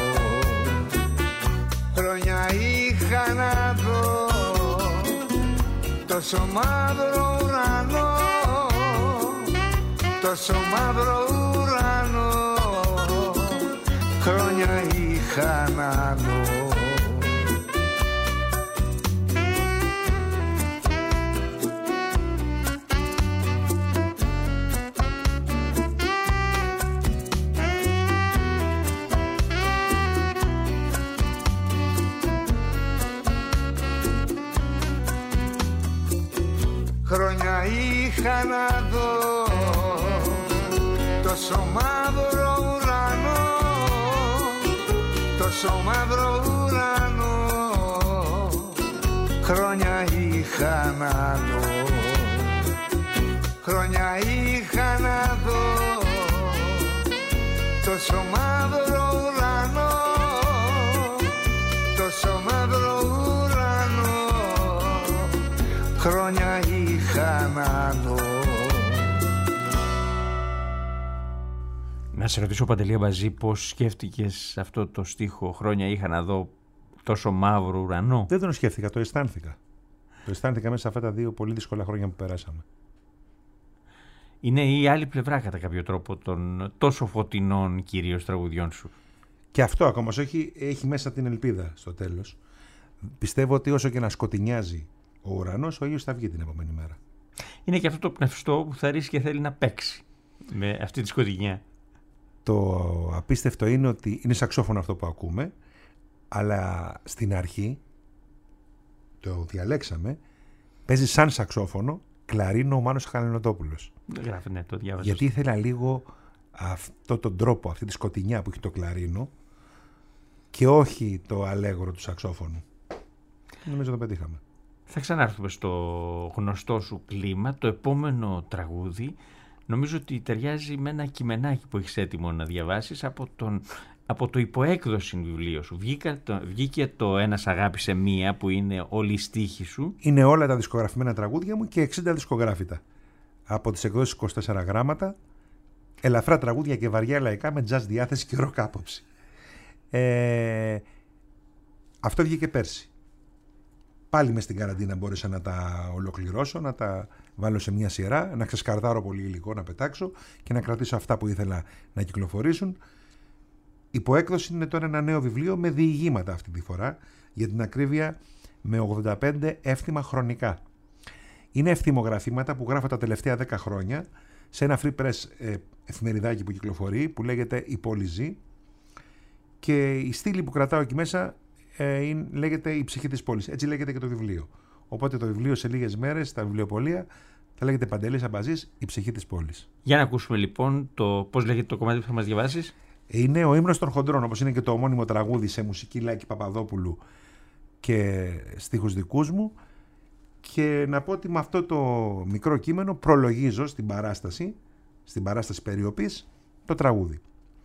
χρόνια είχα να δω τόσο μαύρο ουρανό, τόσο μαύρο ουρανό. Χρόνια είχα να δω. Χρόνια είχα να δω τόσο μαύρο ουρανό, τόσο μαύρο ουρανό. Χρόνια είχα να δω, χρόνια είχα να δω τόσο μαύρο ουρανό, τόσο μαύρο ουρανό. Χρόνια είχα να δω. Να σε ρωτήσω, Παντελή Αμπαζή, πώς σκέφτηκες αυτό το στίχο «Χρόνια είχα να δω τόσο μαύρο ουρανό»? Δεν τον σκέφτηκα, το αισθάνθηκα. Το αισθάνθηκα μέσα σε αυτά τα δύο πολύ δύσκολα χρόνια που περάσαμε. Είναι η άλλη πλευρά κατά κάποιο τρόπο των τόσο φωτεινών κυρίως τραγουδιών σου. Και αυτό ακόμα έχει, έχει μέσα την ελπίδα στο τέλος. Πιστεύω ότι όσο και να σκοτεινιάζει ο ουρανός, ο ήλιος θα βγει την επόμενη μέρα. Είναι και αυτό το πνευστό που θα ρίξει και θέλει να παίξει με αυτή τη σκοτεινιά. Το απίστευτο είναι ότι είναι σαξόφωνο αυτό που ακούμε, αλλά στην αρχή το διαλέξαμε, παίζει σαν σαξόφωνο κλαρίνο ο Μάνος Χαλανοτόπουλος. Γράφει, ναι, το διάβασα. Γιατί ήθελα λίγο αυτό τον τρόπο, αυτή τη σκοτεινιά που έχει το κλαρίνο και όχι το αλέγρο του σαξόφωνου. Νομίζω το πετύχαμε. Θα ξανάρθουμε στο γνωστό σου κλίμα. Το επόμενο τραγούδι νομίζω ότι ταιριάζει με ένα κειμενάκι που έχεις έτοιμο να διαβάσεις από, τον, από το υποέκδοση βιβλίο σου. Βγήκα, το, βγήκε το «Ένας αγάπησε μία» που είναι όλη η στίχη σου. Είναι όλα τα δισκογραφημένα τραγούδια μου και εξήντα δισκογράφητα. Από τις εκδόσεις είκοσι τέσσερα γράμματα, ελαφρά τραγούδια και βαριά λαϊκά με jazz διάθεση και rock άποψη. Ε, αυτό βγήκε πέρσι. Πάλι μες στην καραντίνα μπόρεσα να τα ολοκληρώσω, να τα βάλω σε μια σειρά, να ξεσκαρδάρω πολύ υλικό, να πετάξω και να κρατήσω αυτά που ήθελα να κυκλοφορήσουν. Υποέκδοση είναι τώρα ένα νέο βιβλίο με διηγήματα αυτή τη φορά, για την ακρίβεια με ογδόντα πέντε εύθυμα χρονικά. Είναι ευθυμογραφήματα που γράφω τα τελευταία δέκα χρόνια σε ένα free press ε, εφημεριδάκι που κυκλοφορεί, που λέγεται «Η πόλη ζει», και η στήλη που κρατάω εκεί μέσα ε, είναι, λέγεται «Η ψυχή της πόλης». Έτσι λέγεται και το βιβλίο. Οπότε το βιβλίο σε λίγες μέρες στα βιβλιοπωλεία θα λέγεται Παντελής Αμπαζής, «Η ψυχή της πόλης». Για να ακούσουμε λοιπόν το πώς λέγεται το κομμάτι που θα μας διαβάσεις. Είναι ο ύμνος των χοντρών, όπως είναι και το ομώνυμο τραγούδι σε μουσική Λάκη Παπαδόπουλου και στίχους δικούς μου. Και να πω ότι με αυτό το μικρό κείμενο προλογίζω στην παράσταση, στην παράσταση Περιοπής, το τραγούδι.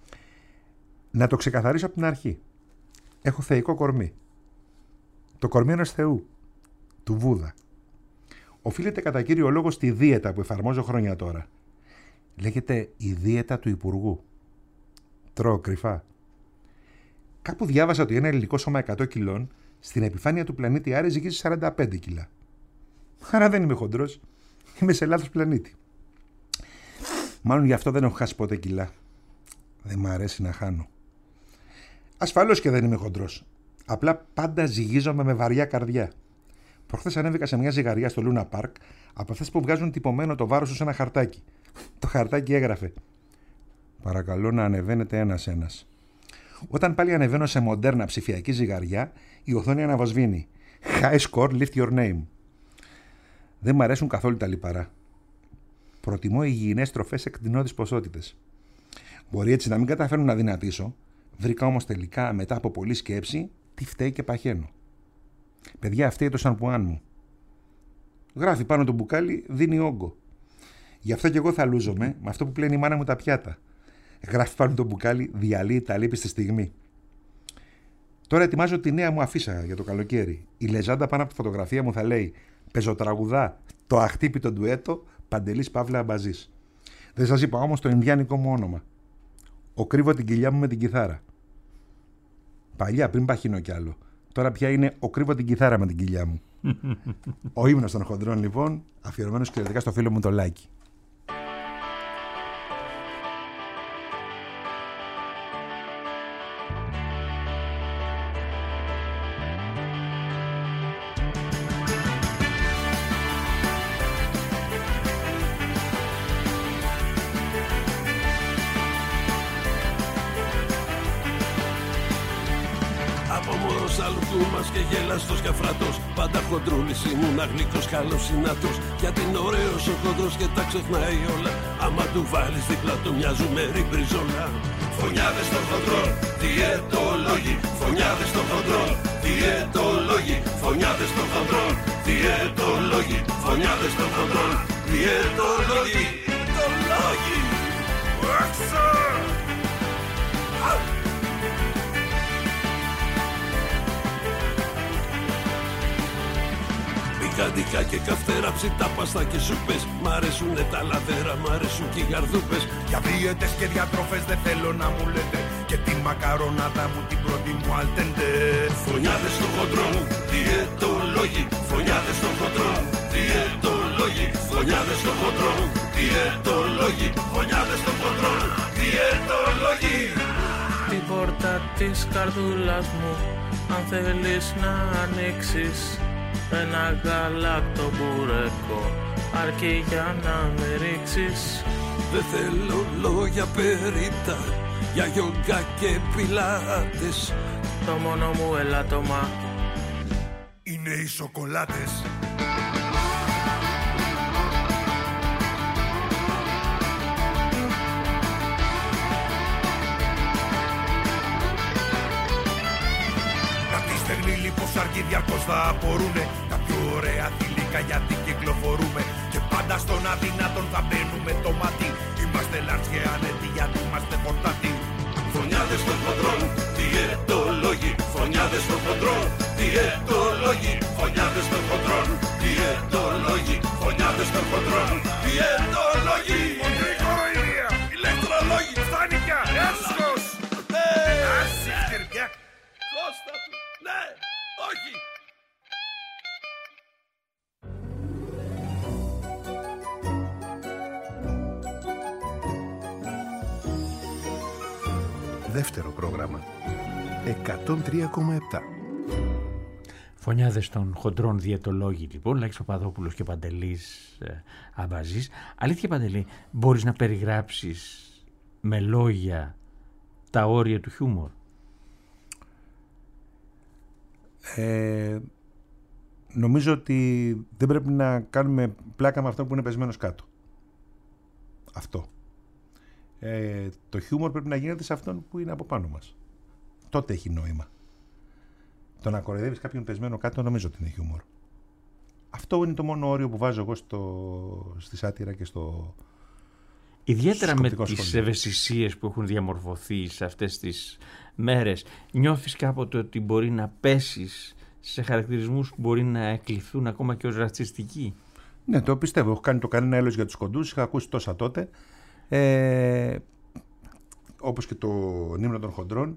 Να το ξεκαθαρίσω από την αρχή. Έχω θεϊκό κορμί. Το κορμί ενός θεού, του Βούδα. Οφείλεται κατά κύριο λόγο στη δίαιτα που εφαρμόζω χρόνια τώρα. Λέγεται η δίαιτα του Υπουργού. Τρώω κρυφά. Κάπου διάβασα ότι ένα ελληνικό σώμα εκατό κιλών στην επιφάνεια του πλανήτη Άρη ζυγίζει σαράντα πέντε κιλά. Άρα δεν είμαι χοντρός. Είμαι σε λάθος πλανήτη. Μάλλον γι' αυτό δεν έχω χάσει ποτέ κιλά. Δεν μ' αρέσει να χάνω. Ασφαλώς και δεν είμαι χοντρός. Απλά πάντα ζυγίζομαι με βαριά καρδιά. Προχθές ανέβηκα σε μια ζυγαριά στο Λούνα Πάρκ, από αυτές που βγάζουν τυπωμένο το βάρος τους σε ένα χαρτάκι. Το χαρτάκι έγραφε: παρακαλώ να ανεβαίνετε ένας-ένας. Όταν πάλι ανεβαίνω σε μοντέρνα ψηφιακή ζυγαριά, η οθόνη αναβοσβήνει. High score, lift your name. Δεν μ' αρέσουν καθόλου τα λιπαρά. Προτιμώ υγιεινές τροφές σε κτηνώδεις ποσότητες. Μπορεί έτσι να μην καταφέρουν να δυνατήσω, βρήκα όμως τελικά μετά από πολλή σκέψη τι φταίει και παχαίνω. Παιδιά, φταίει το σαμπουάν μου. Γράφει πάνω το μπουκάλι, δίνει όγκο. Γι' αυτό και εγώ θα λούζομαι με αυτό που πλένει η μάνα μου τα πιάτα. Γράφει πάνω το μπουκάλι, διαλύει τα λύπη στη στιγμή. Τώρα ετοιμάζω τη νέα μου αφίσα για το καλοκαίρι. Η λεζάντα πάνω από τη φωτογραφία μου θα λέει: πεζοτραγουδά, το αχτύπητο ντουέτο, Παντελής Παύλα Αμπαζής. Δεν σας είπα όμως το ινδιάνικο μου όνομα. Ο κρύβω την κοιλιά μου με την κιθάρα. Παλιά, πριν παχύνω κι άλλο. Τώρα πια είναι ο κρύβω την κιθάρα με την κοιλιά μου. Ο ύμνος των χοντρών, λοιπόν, αφιερωμένος κυριολεκτικά στο φίλο μου το Λάκη. Και γέλαστος και αφρατός, πάντα χοντρούλης ήμουν αγλικός, καλός συνάτος. Γιατί είναι ωραίος ο χοντρός και τα ξεχνάει όλα. Άμα του βάλεις δίπλα του μοιάζουμε ριμπριζόλα. Φωνιάδες των χοντρών, διαιτολόγοι. Φωνιάδες των χοντρών, διαιτολόγοι. Φωνιάδες των χοντρών, διαιτολόγοι. Φωνιάδες των χοντρών, διαιτολόγοι. Διαιτολόγοι. Άξα! Καντικά και καυτέρα, ψητά, πάστα και σούπες. Μ' αρέσουνε τα λαδέρα, μ' αρέσουν και οι γαρδούπες. Για δίαιτες και διατροφές δεν θέλω να μου λέτε και τη μακαρονάδα μου την πρώτη μου αλτέντε. Φωνιάδες των χοντρών, διαιτολόγοι. Φωνιάδες των χοντρών, διαιτολόγοι. Φωνιάδες των χοντρών, διαιτολόγοι. Φωνιάδες των χοντρών, διαιτολόγοι. Την πόρτα της καρδούλας μου, αν θέλεις να ανοίξεις, ένα γαλάκτο μπουρέκο αρκεί για να με ρίξεις. Δεν θέλω λόγια περίτα για γιόγκα και πιλάτες. Το μόνο μου ελάττωμα είναι οι σοκολάτες. Κάτι στεγνή λίπος αρκεί διαρκώς θα απορούνε. Τα πιο ωραία θηλυκά γιατί κυκλοφορούμε. Και πάντα στον αδυνάτον θα μπαίνουμε το μάτι. Είμαστε λάρτς και άνετοι γιατί είμαστε χορτάτοι. Φωνιάδες των χοντρών, διαιτολόγοι. Φωνιάδες των χοντρών, διαιτολόγοι. Φωνιάδες των χοντρών, διαιτολόγοι. Φωνιάδες των χοντρών, διαιτολόγοι. Χοντρή κοροϊδία, ηλεκτρολόγοι, φτάνει πια, έσχος. Άσε σκερδιά. Κώστα του, ναι, όχι. Δεύτερο πρόγραμμα. εκατόν τρία κόμμα επτά. Φωνιάδες των χοντρών διαιτολόγοι, λοιπόν, Λάκης Παπαδόπουλος και Παντελής ε, Αμπαζής. Αλήθεια, Παντελή, μπορείς να περιγράψεις με λόγια τα όρια του χιούμορ? Ε, νομίζω ότι δεν πρέπει να κάνουμε πλάκα με αυτό που είναι πεσμένος κάτω. Αυτό. Ε, το χιούμορ πρέπει να γίνεται σε αυτόν που είναι από πάνω μας. Τότε έχει νόημα. Το να κοροϊδεύεις κάποιον πεσμένο κάτω νομίζω ότι είναι χιούμορ. Αυτό είναι το μόνο όριο που βάζω εγώ στο, στη σάτυρα και στο... Ιδιαίτερα με τις ευαισθησίες που έχουν διαμορφωθεί σε αυτές τις μέρες, νιώθεις κάποτε ότι μπορεί να πέσεις σε χαρακτηρισμούς που μπορεί να εκλειθούν ακόμα και ως ρατσιστικοί? Ναι, το πιστεύω. Έχω κάνει το κανένα έλεος για τους κοντούς, είχα ακούσει τόσα τότε. Ε, όπως και το Νύμνο των Χοντρών,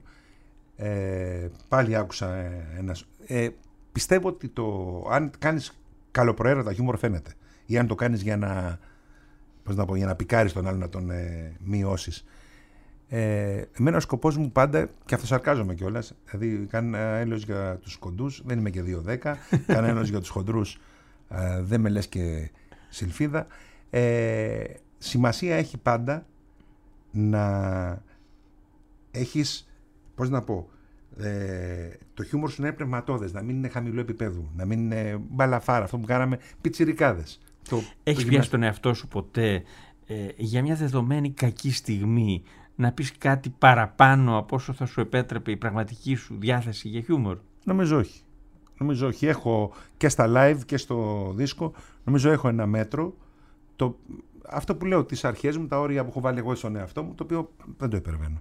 ε, πάλι άκουσα ένα. Ε, πιστεύω ότι το, αν κάνεις καλοπροαίρετα χιούμορ φαίνεται, ή αν το κάνεις για να, πώς να πω, για να πικάρεις τον άλλο, να τον ε, μειώσεις. Ε, εμένα ο σκοπός μου πάντα, και αυτοσαρκάζομαι κιόλας, δηλαδή κάνω έλεος για τους κοντούς, δεν είμαι και δύο δέκα, κάνω έλεος για τους χοντρούς, ε, δεν με λες και σιλφίδα. Ε, σημασία έχει πάντα να έχεις, πώς να πω, ε, το χιούμορ σου να είναι πνευματώδες, να μην είναι χαμηλού επίπεδου, να μην είναι μπαλαφάρα, αυτό που κάναμε πιτσιρικάδες. Έχεις πιάσει τον εαυτό σου ποτέ ε, για μια δεδομένη κακή στιγμή να πεις κάτι παραπάνω από όσο θα σου επέτρεπε η πραγματική σου διάθεση για χιούμορ? Νομίζω όχι. Νομίζω όχι. Έχω και στα live και στο δίσκο, νομίζω έχω ένα μέτρο. Το, αυτό που λέω, τις αρχές μου, τα όρια που έχω βάλει εγώ στον εαυτό μου, το οποίο δεν το υπερβαίνω.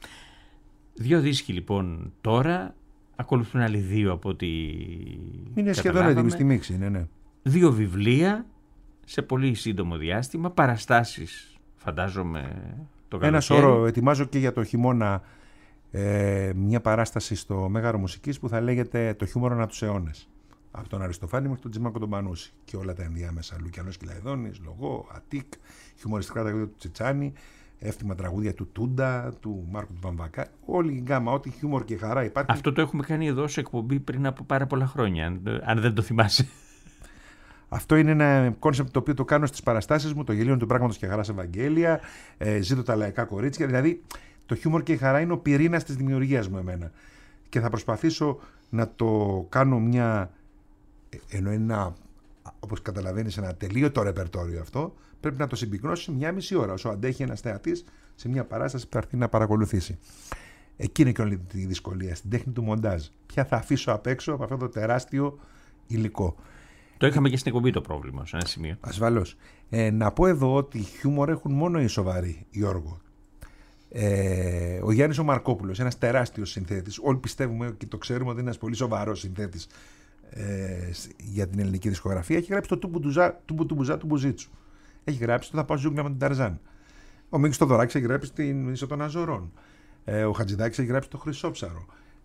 Δύο δίσκοι λοιπόν τώρα, ακολουθούν άλλοι δύο από ό,τι είναι σχεδόν έτοιμη στη μίξη, είναι, ναι. Δύο βιβλία σε πολύ σύντομο διάστημα, παραστάσεις φαντάζομαι το καλοκαίρι. Ένα σώρο ετοιμάζω και για το χειμώνα, ε, μια παράσταση στο Μέγαρο Μουσικής που θα λέγεται «Το χιούμορ ανά τους αιώνες». Από τον Αριστοφάνη μέχρι τον Τζίμακο τον Πανούση και όλα τα ενδιάμεσα. Λουκιανός Κυλαϊδόνης, Λογό, Αττικ, χιουμοριστικά τραγούδια του Τσιτσάνη, εύθυμα τραγούδια του Τούντα, του Μάρκου του Βαμβακά. Όλη η γκάμα, ό,τι χιούμορ και χαρά υπάρχει. Αυτό το έχουμε κάνει εδώ σε εκπομπή πριν από πάρα πολλά χρόνια, αν δεν το θυμάσαι. Αυτό είναι ένα κόνσεπτ το οποίο το κάνω στις παραστάσεις μου, το γελίο του πράγματος και χαράς Ευαγγέλια, ε, ζήτω τα λαϊκά κορίτσια. Δηλαδή, το χιούμορ και η χαρά είναι ο πυρήνας της δημιουργίας μου εμένα. Και θα προσπαθήσω να το κάνω μια. Ενώ είναι ένα, όπως καταλαβαίνεις, ένα τελείωτο ρεπερτόριο αυτό, πρέπει να το συμπυκνώσει σε μια μισή ώρα, όσο αντέχει ένας θεατής σε μια παράσταση που θα έρθει να παρακολουθήσει. Εκεί είναι και όλη τη δυσκολία, στην τέχνη του μοντάζ. Ποια θα αφήσω απ' έξω από αυτό το τεράστιο υλικό. Το είχαμε και στην εκπομπή το πρόβλημα, σε ένα σημείο. Ασφαλώς. Ε, να πω εδώ ότι χιούμορ έχουν μόνο οι σοβαροί, Γιώργο. Ε, ο Γιάννης ο Μαρκόπουλος, ένας τεράστιος συνθέτης. Όλοι πιστεύουμε και το ξέρουμε ότι είναι ένας πολύ σοβαρός συνθέτης ε, για την ελληνική δισκογραφία. Έχει γράψει το Τούμπου Τούμπουζά του Μπουζίτσου. Έχει γράψει το Θα πάω ζούγκλα με τον Ταρζάν. Ο Μίκης Θοδωράκης έχει γράψει την Ίσο των Αζωρών. Ε, ο Χατζηδάκης έχει γράψει το Χρυσόψαρο.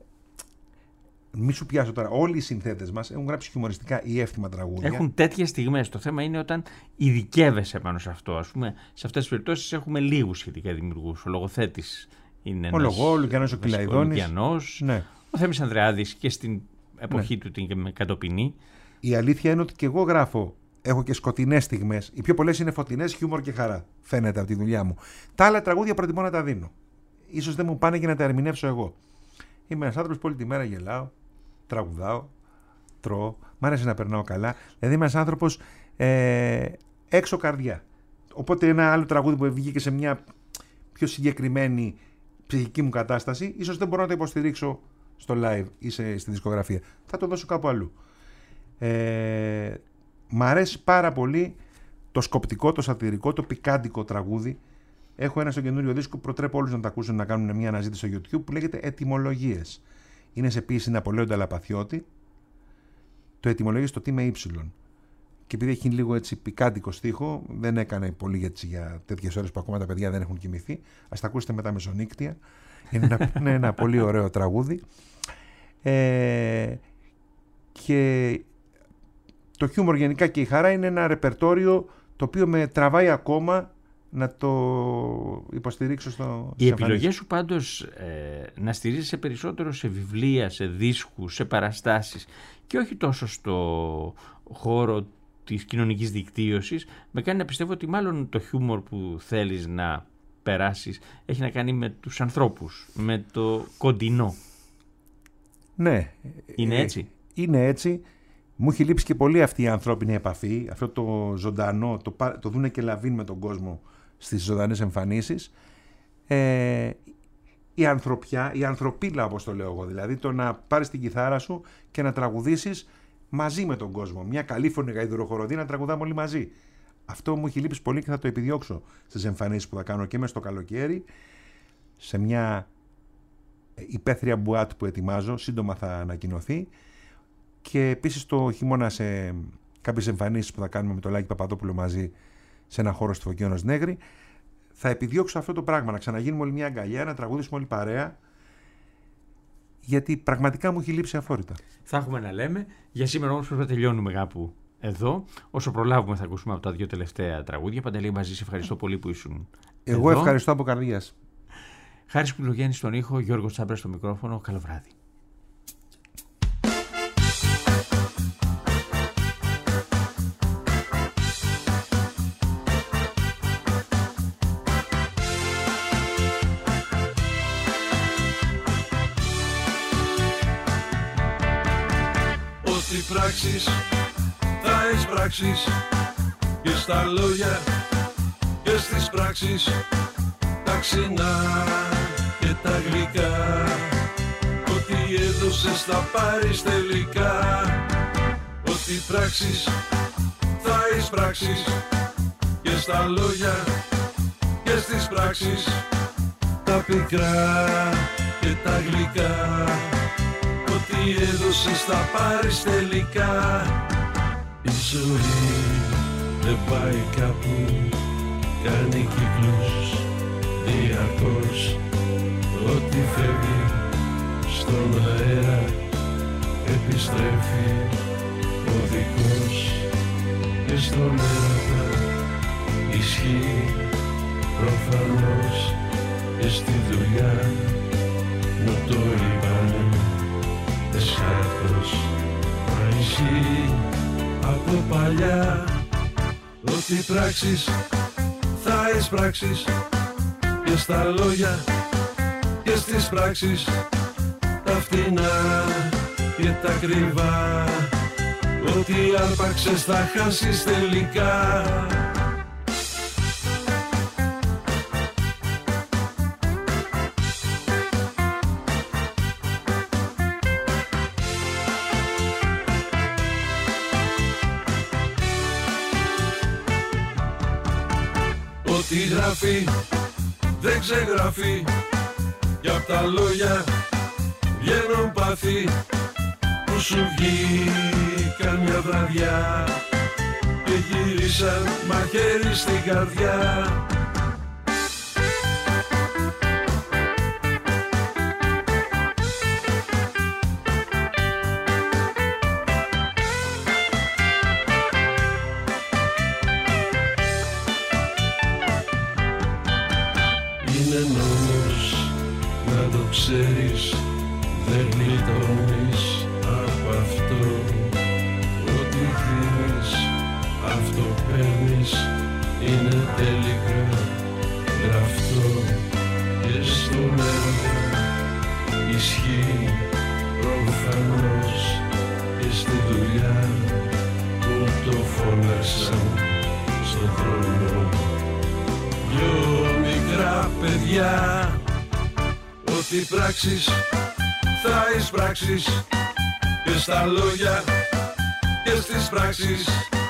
Μη σου πιάσω τώρα. Όλοι οι συνθέτες μας έχουν γράψει χιουμοριστικά ή εύθυμα τραγούδια. Έχουν τέτοιες στιγμές. Το θέμα είναι όταν ειδικεύεσαι πάνω σε αυτό. Ας πούμε, σε αυτές τις περιπτώσεις έχουμε λίγους σχετικά δημιουργούς. Ο λογοθέτης είναι ένας. Ο Λογό, ο Λουκιανός ο Κυλαϊδόνης. Ναι. Ο Θέμης Ανδρεάδης και στην εποχή ναι. του την κατοπινή. Η αλήθεια είναι ότι και εγώ γράφω. Έχω και σκοτεινές στιγμές. Οι πιο πολλές είναι φωτεινές, χιούμορ και χαρά. Φαίνεται από τη δουλειά μου. Τα άλλα τραγούδια προτιμώ να τα δίνω. Ίσως δεν μου πάνε και να τα ερμηνεύσω εγώ. Είμαι ένας άνθρωπος που όλη τη μέρα γελάω, τραγουδάω, τρώω, μ' αρέσει να περνάω καλά. Δηλαδή είμαι ένας άνθρωπος ε, έξω καρδιά. Οπότε ένα άλλο τραγούδι που βγήκε σε μια πιο συγκεκριμένη ψυχική μου κατάσταση, ίσως δεν μπορώ να το υποστηρίξω στο live ή σε, στη δισκογραφία. Θα το δώσω κάπου αλλού. Ε, μ' αρέσει πάρα πολύ το σκοπτικό, το σατυρικό, το πικάντικο τραγούδι. Έχω ένα στο καινούριο δίσκο, προτρέπω όλους να το ακούσουν, να κάνουν μια αναζήτηση στο YouTube, που λέγεται Ετυμολογίες. Είναι σε ποίηση Ναπολέοντα Λαπαθιώτη. Το ετυμολογίες στο τι με ύψιλον. Και επειδή έχει λίγο έτσι πικάντικο στίχο, δεν έκανε πολύ έτσι για τέτοιες ώρες που ακόμα τα παιδιά δεν έχουν κοιμηθεί. Ας τα ακούσετε με τα μεσονύκτια. Είναι ένα, είναι ένα πολύ ωραίο τραγούδι. Ε, και το χιούμορ γενικά και η χαρά είναι ένα ρεπερτόριο το οποίο με τραβάει ακόμα να το υποστηρίξω στο... Οι επιλογές σου πάντως ε, να στηρίζεσαι περισσότερο σε βιβλία, σε δίσκους, σε παραστάσεις και όχι τόσο στο χώρο της κοινωνικής δικτύωσης, με κάνει να πιστεύω ότι μάλλον το χιούμορ που θέλεις να περάσεις έχει να κάνει με τους ανθρώπους, με το κοντινό. Ναι. Είναι έτσι. Ε, είναι έτσι. Μου έχει λείψει και πολύ αυτή η ανθρώπινη επαφή, αυτό το ζωντανό, το, το δούνε και λαβίν με τον κόσμο στις ζωντανές εμφανίσεις. Ε, η ανθρωπιά, η ανθρωπίλα όπως το λέω εγώ, δηλαδή το να πάρεις την κιθάρα σου και να τραγουδήσεις μαζί με τον κόσμο. Μια καλή φωνή γαϊδουροχοροδή να τραγουδάμε όλοι μαζί. Αυτό μου έχει λείψει πολύ και θα το επιδιώξω στις εμφανίσεις που θα κάνω και μες στο καλοκαίρι, σε μια υπαίθρια μπουάτ που ετοιμάζω, σύντομα θα ανακοινωθεί, και επίσης το χειμώνα σε κάποιες εμφανίσεις που θα κάνουμε με τον Λάκη Παπαδόπουλο μαζί σε ένα χώρο στη Φωκίωνος Νέγρη. Θα επιδιώξω αυτό το πράγμα, να ξαναγίνουμε όλη μια αγκαλιά, να τραγουδήσουμε όλη παρέα, γιατί πραγματικά μου έχει λείψει αφόρητα. Θα έχουμε να λέμε. Για σήμερα όμως πρέπει να τελειώνουμε κάπου εδώ. Όσο προλάβουμε θα ακούσουμε από τα δύο τελευταία τραγούδια. Παντελή, μαζί σε ευχαριστώ πολύ που ήσουν Εγώ εδώ. ευχαριστώ από καρδιάς. Χάρης Κουλογέννης στον ήχο, Γιώργος Τσάμπρας στο μικρόφωνο. Καλό βράδυ. Ό,τι πράξεις θα εισπράξεις και στα λόγια και στις πράξεις, τα ξινά και τα γλυκά. Ό,τι έδωσες θα πάρεις τελικά. Ό,τι πράξεις θα εισπράξεις και στα λόγια και στις πράξεις, τα πικρά και τα γλυκά. Ό,τι έδωσες θα πάρεις τελικά. Η ζωή δεν πάει κάπου, κάνει κύκλους διαρκώς. Ό,τι φεύγει στον αέρα επιστρέφει ο δικός. Και στον έρωτα ισχύει προφανώς, και στη δουλειά μου το είπανε εσχάτως. Μα ισχύει από παλιά. Ό,τι πράξεις θα εισπράξεις και στα λόγια και στις πράξεις, τα φτηνά και τα κρυβά. Ό,τι άρπαξες θα χάσεις τελικά. Ό,τι γράφει δεν ξεγράφει, κι απ' τα λόγια βγαίνουν πάθη που σου βγήκαν μια βραδιά και γύρισαν μαχαίρι στην καρδιά. Είναι νόμος να το ξέρεις, δεν γλιτώνεις από αυτό. Ό,τι δίνεις, αυτό παίρνεις, είναι τελικά γραφτό. Και στον έρωτα ισχύει προφανώς, και στη δουλειά μου το φώναξαν στον χρόνο. Δυο μικρά παιδιά, ό,τι πράξεις θα εισπράξεις, και στα λόγια και στις πράξεις